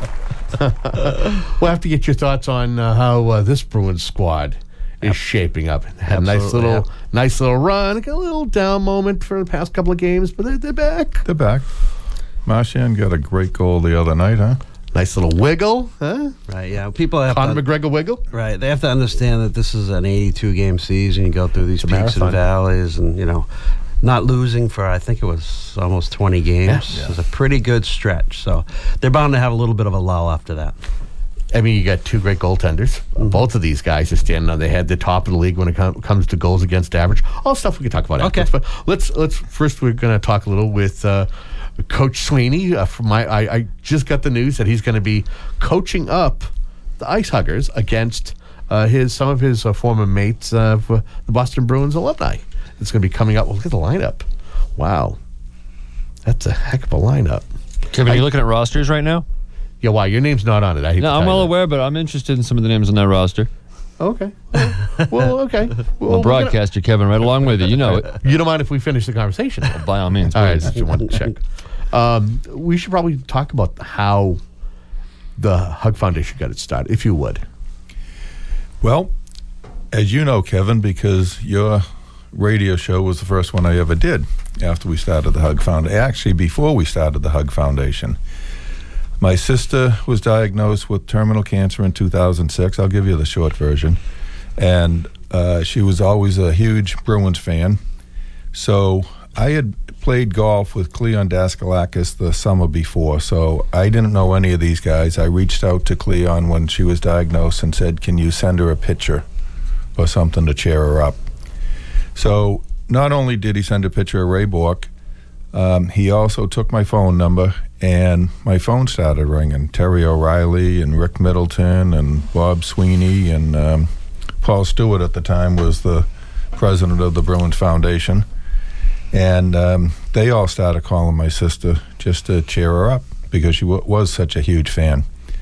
We'll have to get your thoughts on uh, how uh, this Bruins squad is shaping up. Had a nice Absolutely, little, yeah. nice little run. Got a little down moment for the past couple of games, but they're, they're back. They're back. Marchand got a great goal the other night, huh? Nice little wiggle, huh? Right, yeah. People have Conor to, McGregor wiggle. Right, they have to understand that this is an eighty-two game season. You go through these It's a peaks marathon. and valleys, and you know, not losing for I think it was almost twenty games. Yeah. It was a pretty good stretch. So they're bound to have a little bit of a lull after that. I mean, you got two great goaltenders. Mm-hmm. Both of these guys are standing on their head. They're top of the league when it com- comes to goals against average. All stuff we can talk about Okay. afterwards. But let's let's first we're going to talk a little with uh, Coach Sweeney. Uh, from my, I, I just got the news that he's going to be coaching up the Ice Huggers against uh, his some of his uh, former mates, uh, for the Boston Bruins alumni. It's going to be coming up. Well, look at the lineup. Wow, that's a heck of a lineup. Kevin, I- are you looking at rosters right now? Yeah, why? Your name's not on it. I hate No, to I'm tell well you aware, but I'm interested in some of the names on that roster. Okay. Well, well, okay. Well, Well, we're gonna- broadcaster Kevin, right along with you. You know it. You don't mind if we finish the conversation? Well, by all means, All right, please. just want to check. Um, we should probably talk about how the Hug Foundation got its start, if you would. Well, as you know, Kevin, because your radio show was the first one I ever did after we started the Hug Foundation. Actually, before we started the Hug Foundation. My sister was diagnosed with terminal cancer in two thousand six. I'll give you the short version. And uh, she was always a huge Bruins fan. So I had played golf with Cleon Daskalakis the summer before, so I didn't know any of these guys. I reached out to Cleon when she was diagnosed and said, can you send her a picture or something to cheer her up? So not only did he send a picture of Ray Bork, um, he also took my phone number, and my phone started ringing. Terry O'Reilly and Rick Middleton and Bob Sweeney and um, Paul Stewart at the time was the president of the Bruins Foundation. And um, they all started calling my sister just to cheer her up because she w- was such a huge fan.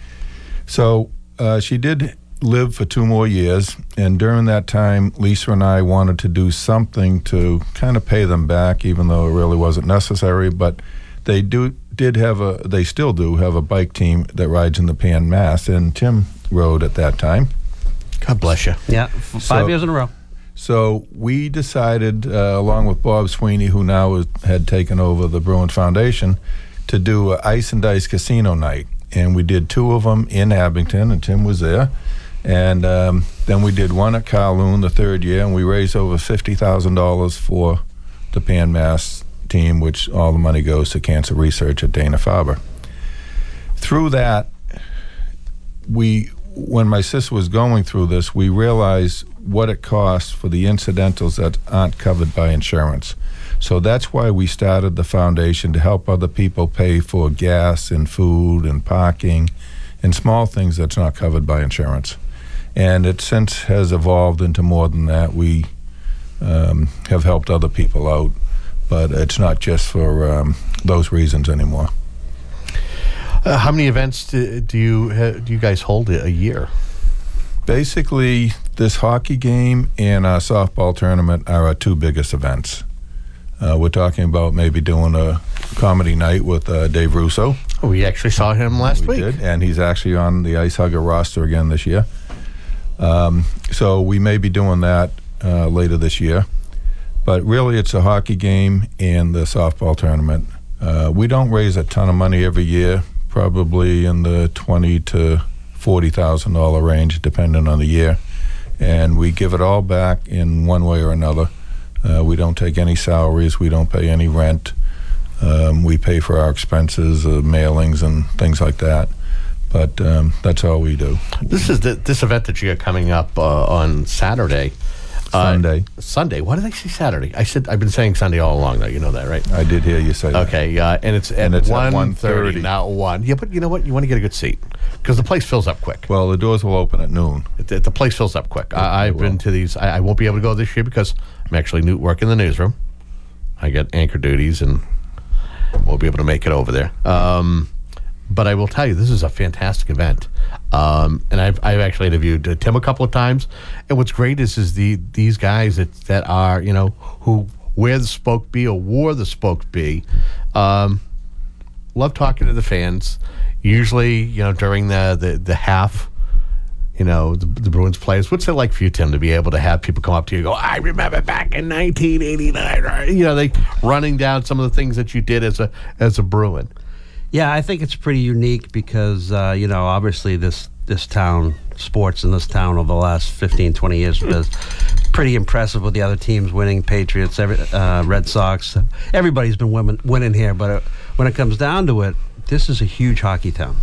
So uh, she did live for two more years, and during that time, Lisa and I wanted to do something to kind of pay them back, even though it really wasn't necessary. But they do did have a, they still do have a bike team that rides in the Pan Mass, and Tim rode at that time. God bless you. Yeah, f- five So- years in a row. So we decided, uh, along with Bob Sweeney, who now is, had taken over the Bruins Foundation, to do an Ice and Dice Casino night. And we did two of them in Abington, and Tim was there. And um, then we did one at Kowloon the third year, and we raised over fifty thousand dollars for the Pan Mass team, which all the money goes to cancer research at Dana-Farber. Through that, we, when my sister was going through this, we realized what it costs for the incidentals that aren't covered by insurance. So that's why we started the foundation, to help other people pay for gas and food and parking and small things that's not covered by insurance. And it since has evolved into more than that. We um, have helped other people out, but it's not just for um, those reasons anymore. Uh, how many events do, do you ha- do you guys hold a, a year? Basically, this hockey game and our softball tournament are our two biggest events. Uh, we're talking about maybe doing a comedy night with uh, Dave Russo. Oh, we actually saw him last we week. Did, and he's actually on the Ice Hugger roster again this year. Um, so we may be doing that uh, later this year. But really, it's a hockey game and the softball tournament. Uh, we don't raise a ton of money every year, probably in the twenty to forty thousand dollar range, depending on the year, and we give it all back in one way or another. Uh, we don't take any salaries, we don't pay any rent. Um, we pay for our expenses, uh, mailings, and things like that. But um, that's all we do. This is the, this event that you got coming up uh, on Saturday. Sunday. Uh, Sunday. Why did I say Saturday? I said I've been saying Sunday all along, though. You know that, right? I did hear you say that. Okay, uh, and it's at And it's at one thirty, one thirty. not one. Yeah, but you know what? You want to get a good seat because the place fills up quick. Well, the doors will open at noon. It, it- the place fills up quick. I, I've been to these. I, I won't be able to go this year because I'm actually new working in the newsroom. I get anchor duties and won't be able to make it over there. Um, but I will tell you, this is a fantastic event. Um, and I've, I've actually interviewed uh, Tim a couple of times. And what's great is is the these guys that, that are, you know, who wear the Spoke B or wore the Spoke B. Um, love talking to the fans. Usually, you know, during the, the, the half, you know, the, the Bruins players. What's it like for you, Tim, to be able to have people come up to you and go, I remember back in nineteen eighty-nine, right? You know, they running down some of the things that you did as a as a Bruin. Yeah, I think it's pretty unique because, uh, you know, obviously this, this town, sports in this town over the last fifteen, twenty years is pretty impressive with the other teams winning, Patriots, every, uh, Red Sox. Everybody's been winning, winning here, but uh, when it comes down to it, this is a huge hockey town.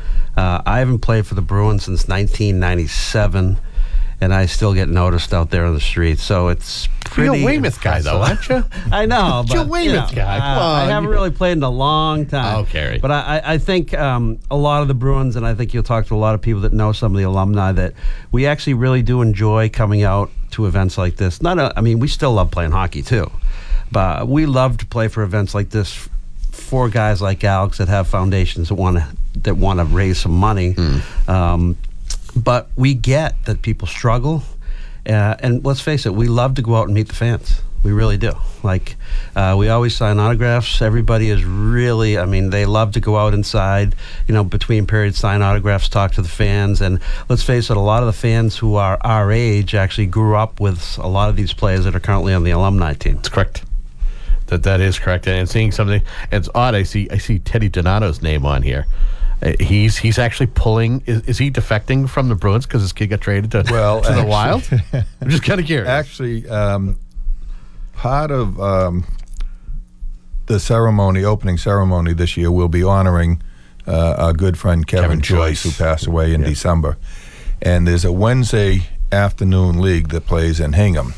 Uh, I haven't played for the Bruins since nineteen ninety-seven, and I still get noticed out there on the street. So it's pretty. You're a Weymouth guy, though, aren't you? I know, but You're a Weymouth you know, guy. uh, Come on, I haven't you- really played in a long time. Okay. But I, I- I think um, a lot of the Bruins, and I think you'll talk to a lot of people that know some of the alumni, that we actually really do enjoy coming out to events like this. Not, a, I mean, we still love playing hockey too, but we love to play for events like this for guys like Alex that have foundations that want to that want to raise some money. Hmm. Um, but we get that people struggle, uh, and let's face it, we love to go out and meet the fans. We really do. Like, uh, we always sign autographs. Everybody is really, I mean, they love to go out inside, you know, between periods, sign autographs, talk to the fans. And let's face it, a lot of the fans who are our age actually grew up with a lot of these players that are currently on the alumni team. That's correct. That that is correct. And seeing something, it's odd. I see I see Teddy Donato's name on here. Uh, he's he's actually pulling. Is, is he defecting from the Bruins because his kid got traded to, Well, to the actually- Wild? I'm just kind of curious. Actually, um, part of um, the ceremony, opening ceremony this year, will be honoring uh, our good friend Kevin, Kevin Joyce, Joyce. who passed away in December. And there's a Wednesday afternoon league that plays in Hingham.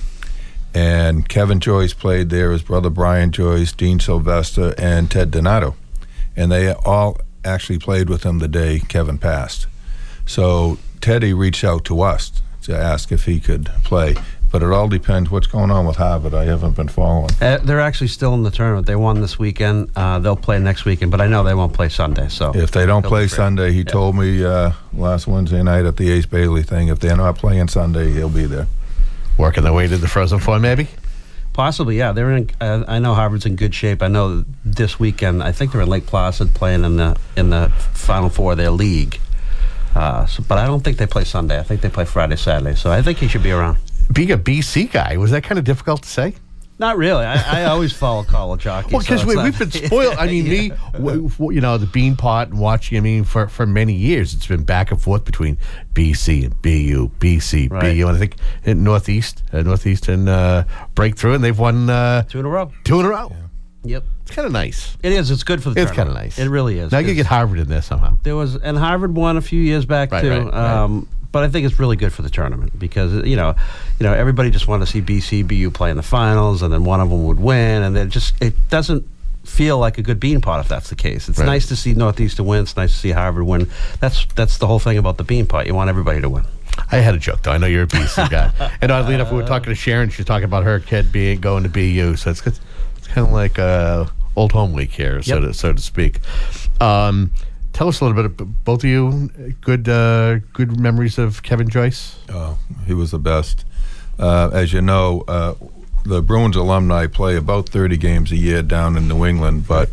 And Kevin Joyce played there, his brother Brian Joyce, Dean Sylvester, and Ted Donato. And they all actually played with him the day Kevin passed. So Teddy reached out to us to ask if he could play. But it all depends what's going on with Harvard. I haven't been following. Uh, they're actually still in the tournament. They won this weekend. Uh, they'll play next weekend, but I know they won't play Sunday. So If they don't they'll play be free. Sunday, he told me uh, last Wednesday night at the Ace Bailey thing, if they're not playing Sunday, he'll be there. Working their way to the Frozen Four, maybe? Possibly, yeah. They're in. Uh, I know Harvard's in good shape. I know this weekend. I think they're in Lake Placid playing in the in the Final Four of their league. Uh, so, but I don't think they play Sunday. I think they play Friday, Saturday. So I think he should be around. Being a B C guy, was that kind of difficult to say? Not really. I, I always follow college hockey. Well, because so we, it's we've not- been spoiled. I mean, me, w- w- you know, the Bean Pot and watching. I mean, for, for many years, it's been back and forth between B C and B U, B C, Right. B U, and I think in Northeast, uh, Northeastern uh, breakthrough, and they've won uh, two in a row. Two in a row. Yep. It's kind of nice. It is. It's good for the It's tournament. kinda nice. It really is. Now you get Harvard in there somehow. There was, and Harvard won a few years back Right, too. right, right. Um, but I think it's really good for the tournament because you know, you know, everybody just wanted to see B C, B U play in the finals, and then one of them would win, and it just it doesn't feel like a good bean pot if that's the case. It's Right. nice to see Northeastern win. It's nice to see Harvard win. That's that's the whole thing about the bean pot. You want everybody to win. I had a joke though. I know you're a B C guy, and oddly enough, we were talking to Sharon. She's talking about her kid being going to B U, so it's it's kind of like uh, old home week here, so Yep. to so to speak. Um, tell us a little bit about both of you. Good uh, good memories of Kevin Joyce. Oh, he was the best. Uh, as you know, uh, the Bruins alumni play about thirty games a year down in New England, but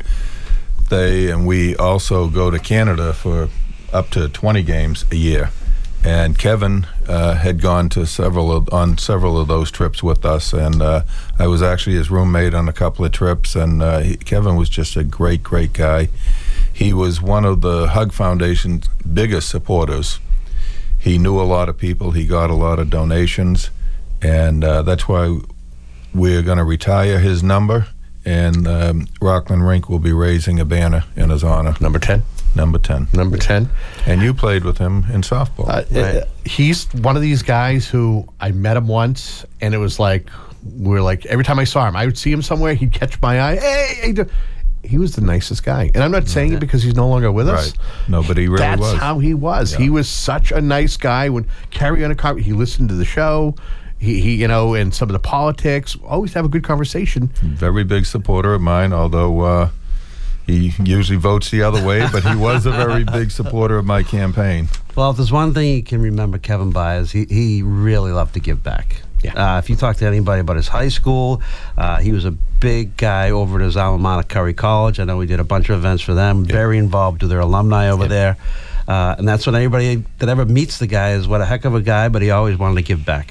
they and we also go to Canada for up to twenty games a year. And Kevin uh, had gone to several of, on several of those trips with us, and uh, I was actually his roommate on a couple of trips. And uh, he, Kevin was just a great, great guy. He was one of the Hug Foundation's biggest supporters. He knew a lot of people. He got a lot of donations, and uh, that's why we're going to retire his number. And um, Rockland Rink will be raising a banner in his honor. Number ten. Number ten. Number ten. And you played with him in softball. Uh, uh, he's one of these guys who I met him once, and it was like we were like every time I saw him, I would see him somewhere, he'd catch my eye. Hey, hey do-" he was the nicest guy, and I'm not saying it because he's no longer with us. Right. No, but he really That's was. how he was. Yeah. He was such a nice guy. When carry on a car, he listened to the show. He, he, you know, and some of the politics. Always have a good conversation. Very big supporter of mine, although uh, he usually votes the other way, but he was a very big supporter of my campaign. Well, if there's one thing you can remember Kevin by is he, he really loved to give back. Yeah. Uh, if you talk to anybody about his high school, uh, he was a big guy over at his alma mater, Curry College. I know we did a bunch of events for them. Yeah. Very involved with their alumni over yeah. there. Uh, and that's what anybody that ever meets the guy is what a heck of a guy, but he always wanted to give back.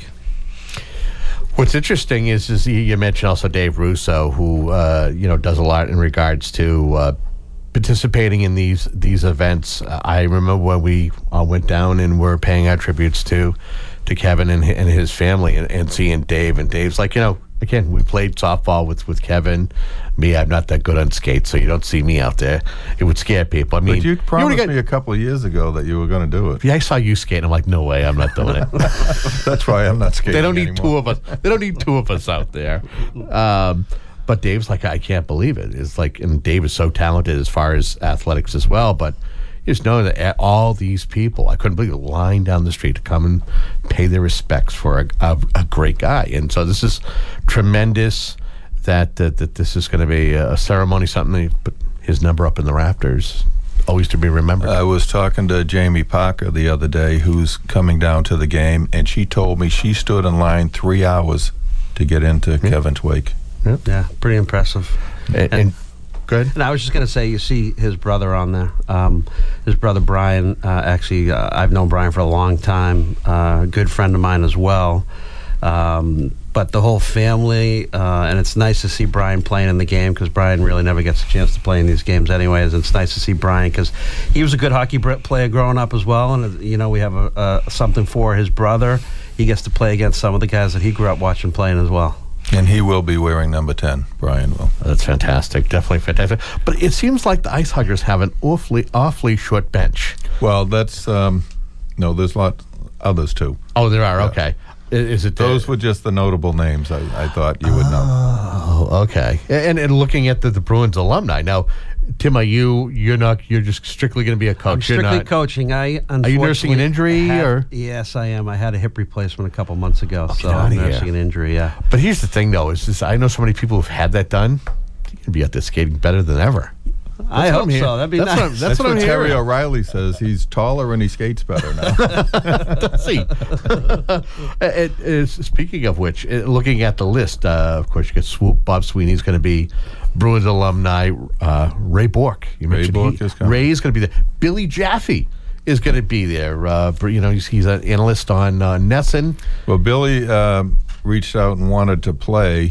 What's interesting is, is you mentioned also Dave Russo, who uh, you know does a lot in regards to uh, participating in these these events. Uh, I remember when we uh, went down and were paying our tributes to to Kevin and, and his family, and, and seeing Dave. And Dave's like, you know, again, we played softball with, with Kevin. Me, I'm not that good on skates, so you don't see me out there. It would scare people. I mean, but you promised you got, me a couple of years ago that you were going to do it. Yeah, I saw you skate. I'm like, no way, I'm not doing it. That's why I'm not skating. They don't need anymore. two of us. They don't need two of us out there. Um, but Dave's like, I can't believe it. It's like, and Dave is so talented as far as athletics as well. But you just know that all these people, I couldn't believe it, line down the street to come and pay their respects for a, a, a great guy. And so this is tremendous. That, that that this is going to be a ceremony, something. But his number up in the rafters, always to be remembered. I was talking to Jamie Parker the other day, who's coming down to the game, and she told me she stood in line three hours to get into yeah. Kevin's wake. Yeah, yeah, pretty impressive. And, and good. And I was just going to say, you see his brother on there. Um, his brother Brian. Uh, actually, uh, I've known Brian for a long time. Uh, a good friend of mine as well. Um, but the whole family, uh, and it's nice to see Brian playing in the game because Brian really never gets a chance to play in these games anyways. And it's nice to see Brian because he was a good hockey br- player growing up as well. And, uh, you know, we have a, uh, something for his brother. He gets to play against some of the guys that he grew up watching playing as well. And he will be wearing number ten, Brian will. That's fantastic. Definitely fantastic. But it seems like the Ice Huggers have an awfully, awfully short bench. Well, that's, um, no, there's a lot others too. Oh, there are, Yeah. okay. I- Is it Those uh, were just the notable names I, I thought you would know. Oh, okay. And and looking at the, the Bruins alumni now, Tim, are you you're not you're just strictly going to be a coach? I'm strictly you're not, coaching. I Are you nursing an unfortunately injury had- or? Yes, I am. I had a hip replacement a couple months ago, so outta I'm here. nursing an injury. Yeah. But here's the thing, though: is this, I know so many people who've had that done. You can be out there skating better than ever. I That's what hope I'm hearing. so. That'd be that's nice. What I'm, that's, That's what, what I'm Terry hearing. O'Reilly says. He's taller and he skates better now. Does he? It is- speaking of which, uh, looking at the list, uh, of course, you get Swoop. Bob Sweeney's going to be Bruins alumni. Uh, Ray Bork. You Ray mentioned Bork he- is coming. Ray is going to be there. Billy Jaffe is going to be there. Uh, for- you know, he's, he's an analyst on uh, Nesson. Well, Billy um, reached out and wanted to play,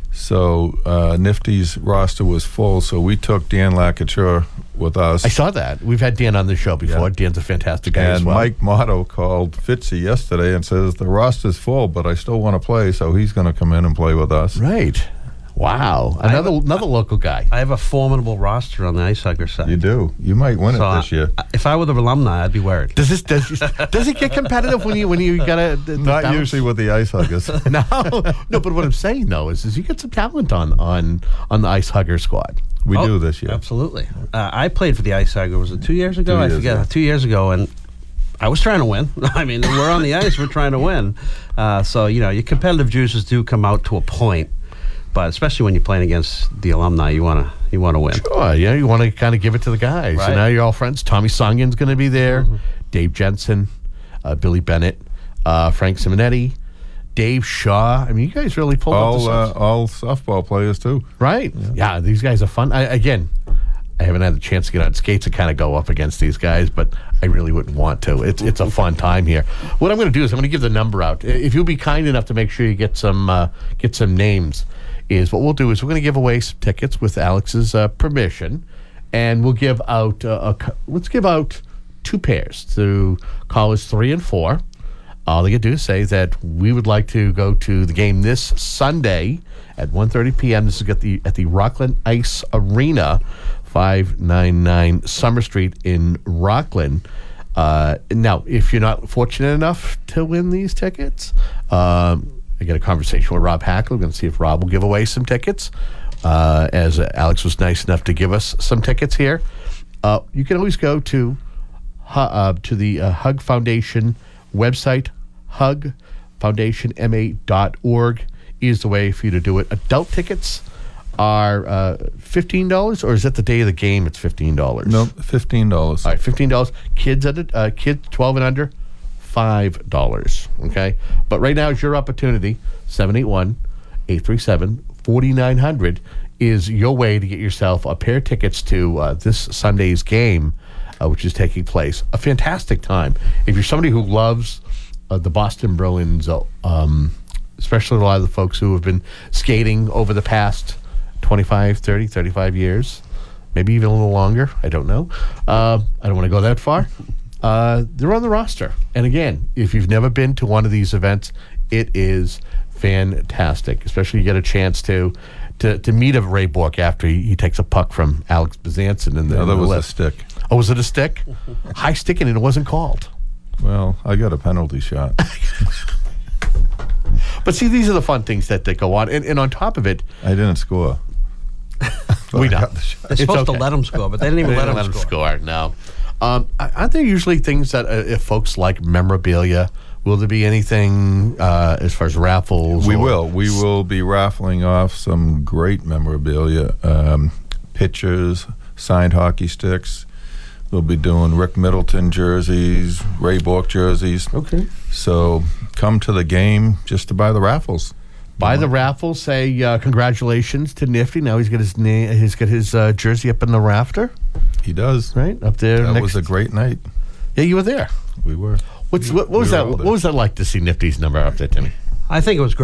so uh, Nifty's roster was full, so we took Dan Lacouture with us. I saw that. We've had Dan on the show before. Yeah. Dan's a fantastic guy as And well. Mike Motto called Fitzy yesterday and says, the roster's full, but I still want to play, so he's going to come in and play with us. Right. Wow. I have Another a- another local guy. I have a formidable roster on the Ice Hugger side. You do. You might win So it this year. I- if I were the alumni, I'd be worried. Does this does does it get competitive when you when you gotta the, the Not balance? usually with the Ice Huggers. no, no. But what I'm saying though is, is you get some talent on on on the Ice Hugger squad. We Oh, do this year. Absolutely. Uh, I played for the Ice Hugger. Was it two years ago? Two I years forget. ago. Two years ago, and I was trying to win. I mean, we're on the ice. We're trying to win. Uh, so you know, your competitive juices do come out to a point, but especially when you're playing against the alumni, you wanna you wanna win. Sure, yeah, you want to kind of give it to the guys. So Right. now you're all friends. Tommy Songen's going to be there. Dave Jensen, uh, Billy Bennett, uh, Frank Simonetti, Dave Shaw. I mean, you guys really pulled all up uh, the all softball players too. Right. Yeah. these guys are fun. I, again, I haven't had the chance to get on skates and kind of go up against these guys, but I really wouldn't want to. It's it's a fun time here. What I'm going to do is I'm going to give the number out. If you'll be kind enough to make sure you get some uh, get some names, is what we'll do is we're going to give away some tickets with Alex's uh, permission, and we'll give out uh, a, cou- let's give out two pairs to callers three and four. All they can do is say that we would like to go to the game this Sunday at one thirty p.m. This is at the at the Rockland Ice Arena, five ninety-nine Summer Street in Rockland. Uh, now, if you're not fortunate enough to win these tickets, um, I get a conversation with Rob Hackler. We're going to see if Rob will give away some tickets, uh, as uh, Alex was nice enough to give us some tickets here. Uh, you can always go to hu- uh, to the uh, Hug Foundation website. hug foundation m a dot org is the way for you to do it. Adult tickets are uh, fifteen dollars, or is that the day of the game? It's fifteen dollars. No, fifteen dollars. All right, fifteen dollars. Kids at it, uh, kids twelve and under, five dollars. Okay, but right now is your opportunity. seven eight one, eight three seven, four nine zero zero is your way to get yourself a pair of tickets to uh, this Sunday's game, uh, which is taking place. A fantastic time. If you're somebody who loves uh, the Boston Bruins, uh, um, especially a lot of the folks who have been skating over the past twenty-five, thirty, thirty-five years, maybe even a little longer. I don't know. Uh, I don't want to go that far. Uh, they're on the roster. And again, if you've never been to one of these events, it is fantastic. Especially you get a chance to to, to meet a Ray Bork after he, he takes a puck from Alex Bezanson in the, No, in that the was a lift. stick. Oh, was it a stick? High sticking, and it wasn't called. Well, I got a penalty shot. But see, these are the fun things that, that go on. And, and on top of it, I didn't score. we know. They're supposed to let them score, but they didn't even They let didn't them let 'em score. score. No. Um, aren't there usually things that uh, if folks like memorabilia? Will there be anything uh, as far as raffles? We or- will. We will be raffling off some great memorabilia, um, pictures, signed hockey sticks. We'll be doing Rick Middleton jerseys, Ray Bork jerseys. Okay. So come to the game just to buy the raffles. Buy the raffle. Say uh, congratulations to Nifty. Now he's got his name. He's got his uh, jersey up in the rafter. He does. Right up there. That next. was a great night. Yeah, you were there. We were. What's what, what was We were that? all What there. was that like to see Nifty's number up there, Timmy? I think it was great.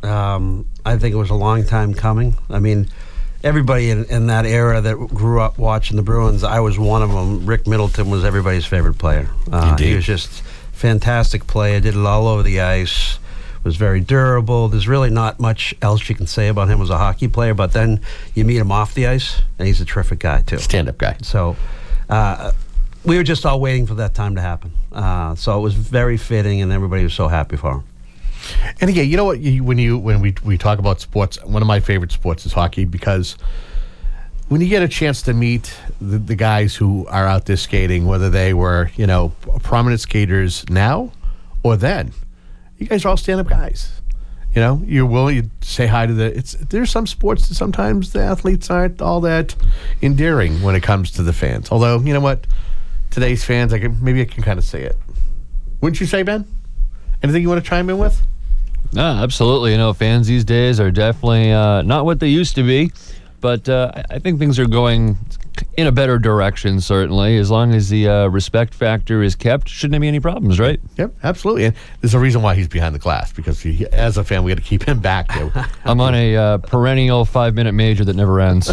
Um, I think it was a long time coming. I mean, everybody in, in that era that grew up watching the Bruins, I was one of them. Rick Middleton was everybody's favorite player. Uh, Indeed. he was just fantastic player, did it all over the ice, was very durable. There's really not much else you can say about him as a hockey player, but then you meet him off the ice, and he's a terrific guy, too. Stand-up guy. So uh, we were just all waiting for that time to happen. Uh, so it was very fitting, and everybody was so happy for him. And again, you know what? You, when you when we we talk about sports, one of my favorite sports is hockey, because when you get a chance to meet the, the guys who are out there skating, whether they were, you know, prominent skaters now or then, you guys are all stand-up guys. You know, you're willing to say hi to the. It's there's some sports that sometimes the athletes aren't all that endearing when it comes to the fans. Although, you know what, today's fans, I can maybe I can kind of say it. Wouldn't you say, Ben? Anything you want to chime in with? No, absolutely. You know, fans these days are definitely uh, not what they used to be, but uh, I- I think things are going in a better direction, certainly. As long as the uh, respect factor is kept, shouldn't be any problems, right? Yep, absolutely. And there's a reason why he's behind the glass, because he, as a fan, we got to keep him back there. I'm on a uh, perennial five-minute major that never ends.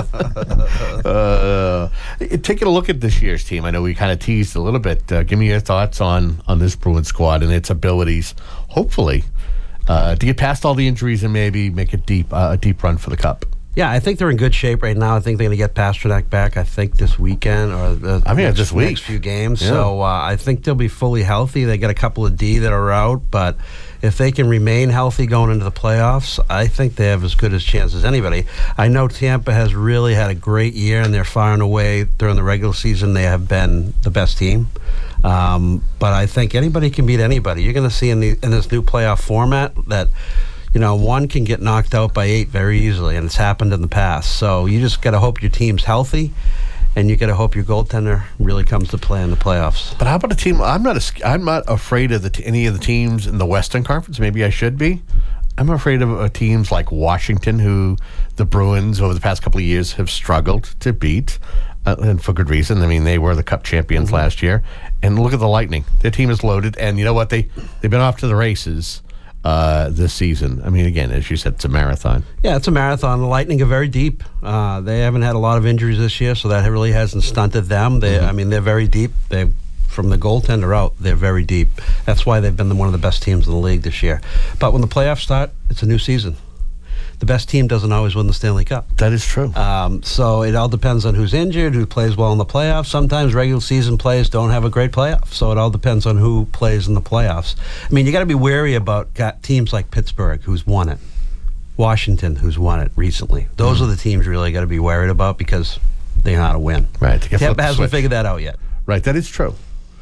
uh, taking a look at this year's team, I know we kind of teased a little bit. Uh, give me your thoughts on, on this Bruins squad and its abilities, hopefully, uh, to get past all the injuries and maybe make a deep, uh, a deep run for the Cup. Yeah, I think they're in good shape right now. I think they're going to get Pasternak back, I think, this weekend or the I mean, next, this week. next few games. Yeah. So uh, I think they'll be fully healthy. They got a couple of D that are out, but if they can remain healthy going into the playoffs, I think they have as good a chance as anybody. I know Tampa has really had a great year, and they're far and away during the regular season. They have been the best team. Um, but I think anybody can beat anybody. You're going to see in, the, in this new playoff format that you know, one can get knocked out by eight very easily, and it's happened in the past. So you just got to hope your team's healthy, and you got to hope your goaltender really comes to play in the playoffs. But how about a team? I'm not. A, I'm not afraid of the t- any of the teams in the Western Conference. Maybe I should be. I'm afraid of uh, teams like Washington, who the Bruins over the past couple of years have struggled to beat, uh, and for good reason. I mean, they were the Cup champions Mm-hmm. last year, and look at the Lightning. Their team is loaded, and you know what? They they've been off to the races uh, this season. I mean, again, as you said, it's a marathon. Yeah, it's a marathon. The Lightning are very deep. Uh, they haven't had a lot of injuries this year, so that really hasn't stunted them. They, Mm-hmm. I mean, they're very deep. They, from the goaltender out, they're very deep. That's why they've been the, one of the best teams in the league this year. But when the playoffs start, it's a new season. The best team doesn't always win the Stanley Cup. That is true. Um, so it all depends on who's injured, who plays well in the playoffs. Sometimes regular season players don't have a great playoff, so it all depends on who plays in the playoffs. I mean, you got to be wary about got teams like Pittsburgh, who's won it, Washington, who's won it recently. Those Mm-hmm. are the teams you really got to be worried about because they know how to win. Right. Tampa hasn't figured that out yet. Right. That is true.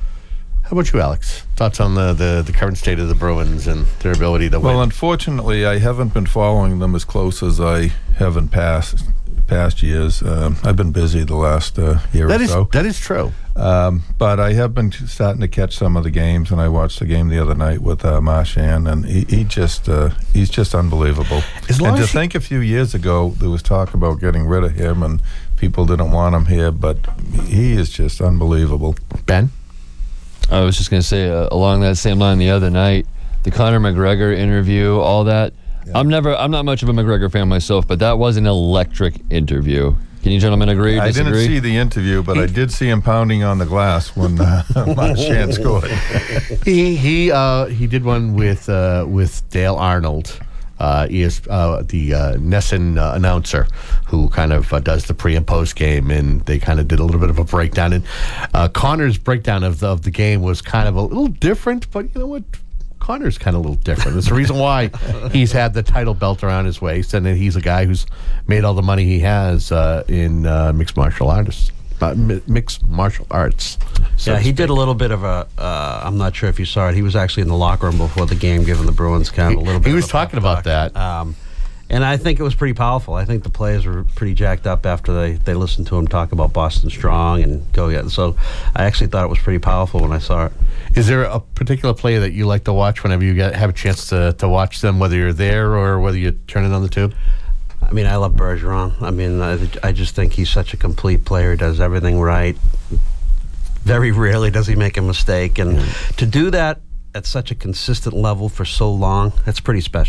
How about you, Alex? Thoughts on the, the, the current state of the Bruins and their ability to Well, win? unfortunately, I haven't been following them as close as I have in past past years. Um, I've been busy the last uh, year That or is so. that is true. Um, but I have been starting to catch some of the games, and I watched the game the other night with uh, Marchand, and he, he just uh, he's just unbelievable. As long and to as he- think a few years ago there was talk about getting rid of him, and people didn't want him here, but he is just unbelievable. Ben? I was just going to say, uh, along that same line the other night, the Conor McGregor interview, all that. I'm never, I'm not much of a McGregor fan myself, but that was an electric interview. Can you gentlemen agree? I Disagree? didn't see the interview, but I did see him pounding on the glass when uh, Marchand scored. he he uh, he did one with uh, with Dale Arnold. Uh, he is uh, the uh, Nesson uh, announcer who kind of uh, does the pre and post game, and they kind of did a little bit of a breakdown. And uh, Connor's breakdown of the, of the game was kind of a little different, but you know what? Connor's kind of a little different. There's a reason why he's had the title belt around his waist, and then he's a guy who's made all the money he has uh, in uh, mixed martial artists. Uh, mi- mixed martial arts. so yeah, to he speak. did a little bit of a. Uh, I'm not sure if you saw it. He was actually in the locker room before the game, giving the Bruins kind of a little bit. He of was a talking pep about talk. that. Um, and I think it was pretty powerful. I think the players were pretty jacked up after they, they listened to him talk about Boston Strong and go get. So I actually thought it was pretty powerful when I saw it. Is there a particular player that you like to watch whenever you get have a chance to, to watch them, whether you're there or whether you turn it on the tube? I mean, I love Bergeron. I mean, I, I just think he's such a complete player. He does everything right. Very rarely does he make a mistake. And to do that at such a consistent level for so long, that's pretty special.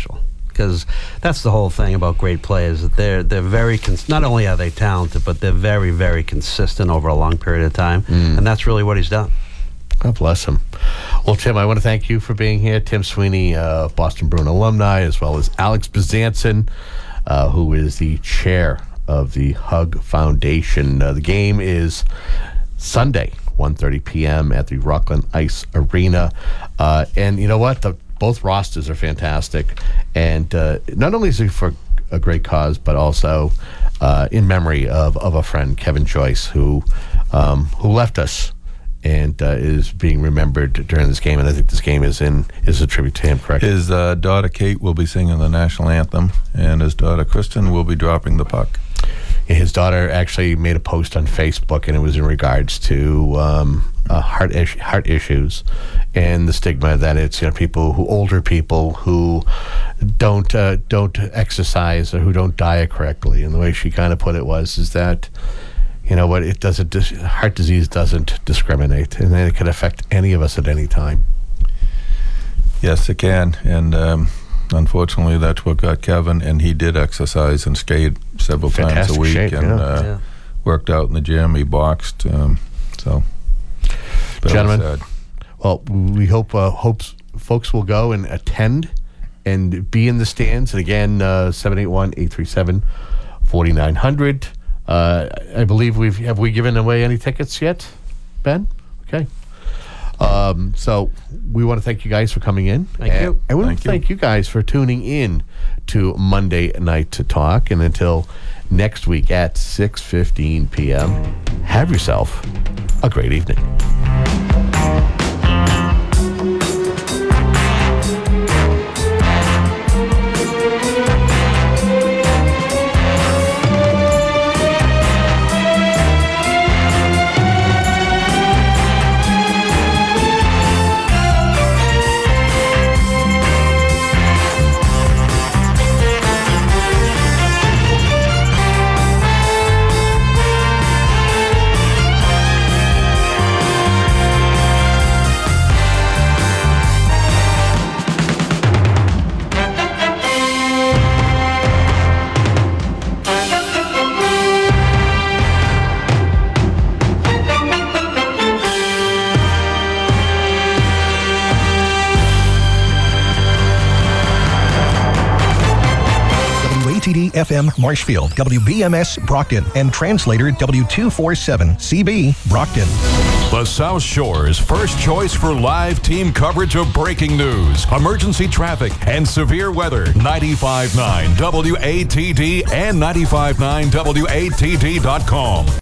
because that's the whole thing about great players. That they're they're very cons- not only are they talented, but they're very very consistent over a long period of time, Mm. and that's really what he's done. God bless him. Well, Tim, I want to thank you for being here. Tim Sweeney, uh, Boston Bruin alumni, as well as Alex Bezanson, uh, who is the chair of the Hug Foundation. Uh, the game is Sunday, one thirty p.m. at the Rockland Ice Arena. Uh, and you know what? The, both rosters are fantastic. And uh, not only is it for a great cause, but also uh, in memory of, of a friend, Kevin Joyce, who um, who left us and uh, is being remembered during this game. And I think this game is in is a tribute to him, correct? His uh, daughter Kate will be singing the national anthem, and his daughter Kristen will be dropping the puck. His daughter actually made a post on Facebook, and it was in regards to um, uh, heart is- heart issues and the stigma that it's, you know, people who older people who don't uh, don't exercise or who don't diet correctly. And the way she kind of put it was is that, you know what, it doesn't dis- heart disease doesn't discriminate, and it can affect any of us at any time. Yes, it can, and um, unfortunately, that's what got Kevin. And he did exercise and skate several times Fantastic a week, shape, and yeah. uh, Yeah. worked out in the gym. He boxed, um, so very Gentlemen, sad. well, we hope uh, hopes folks will go and attend and be in the stands. And again, uh, seven eight one, eight three seven, four nine zero zero. Uh, I believe we've have we given away any tickets yet, Ben? Okay. Um, so we want to thank you guys for coming in. Thank and, you. And we want Thank to thank you guys for tuning in to Monday Night to Talk. And until next week at six fifteen p.m., have yourself a great evening. W A T D F M Marshfield, W B M S Brockton, and translator W two forty-seven C B Brockton. The South Shore's first choice for live team coverage of breaking news, emergency traffic, and severe weather. ninety-five point nine W A T D and ninety-five point nine W A T D dot com.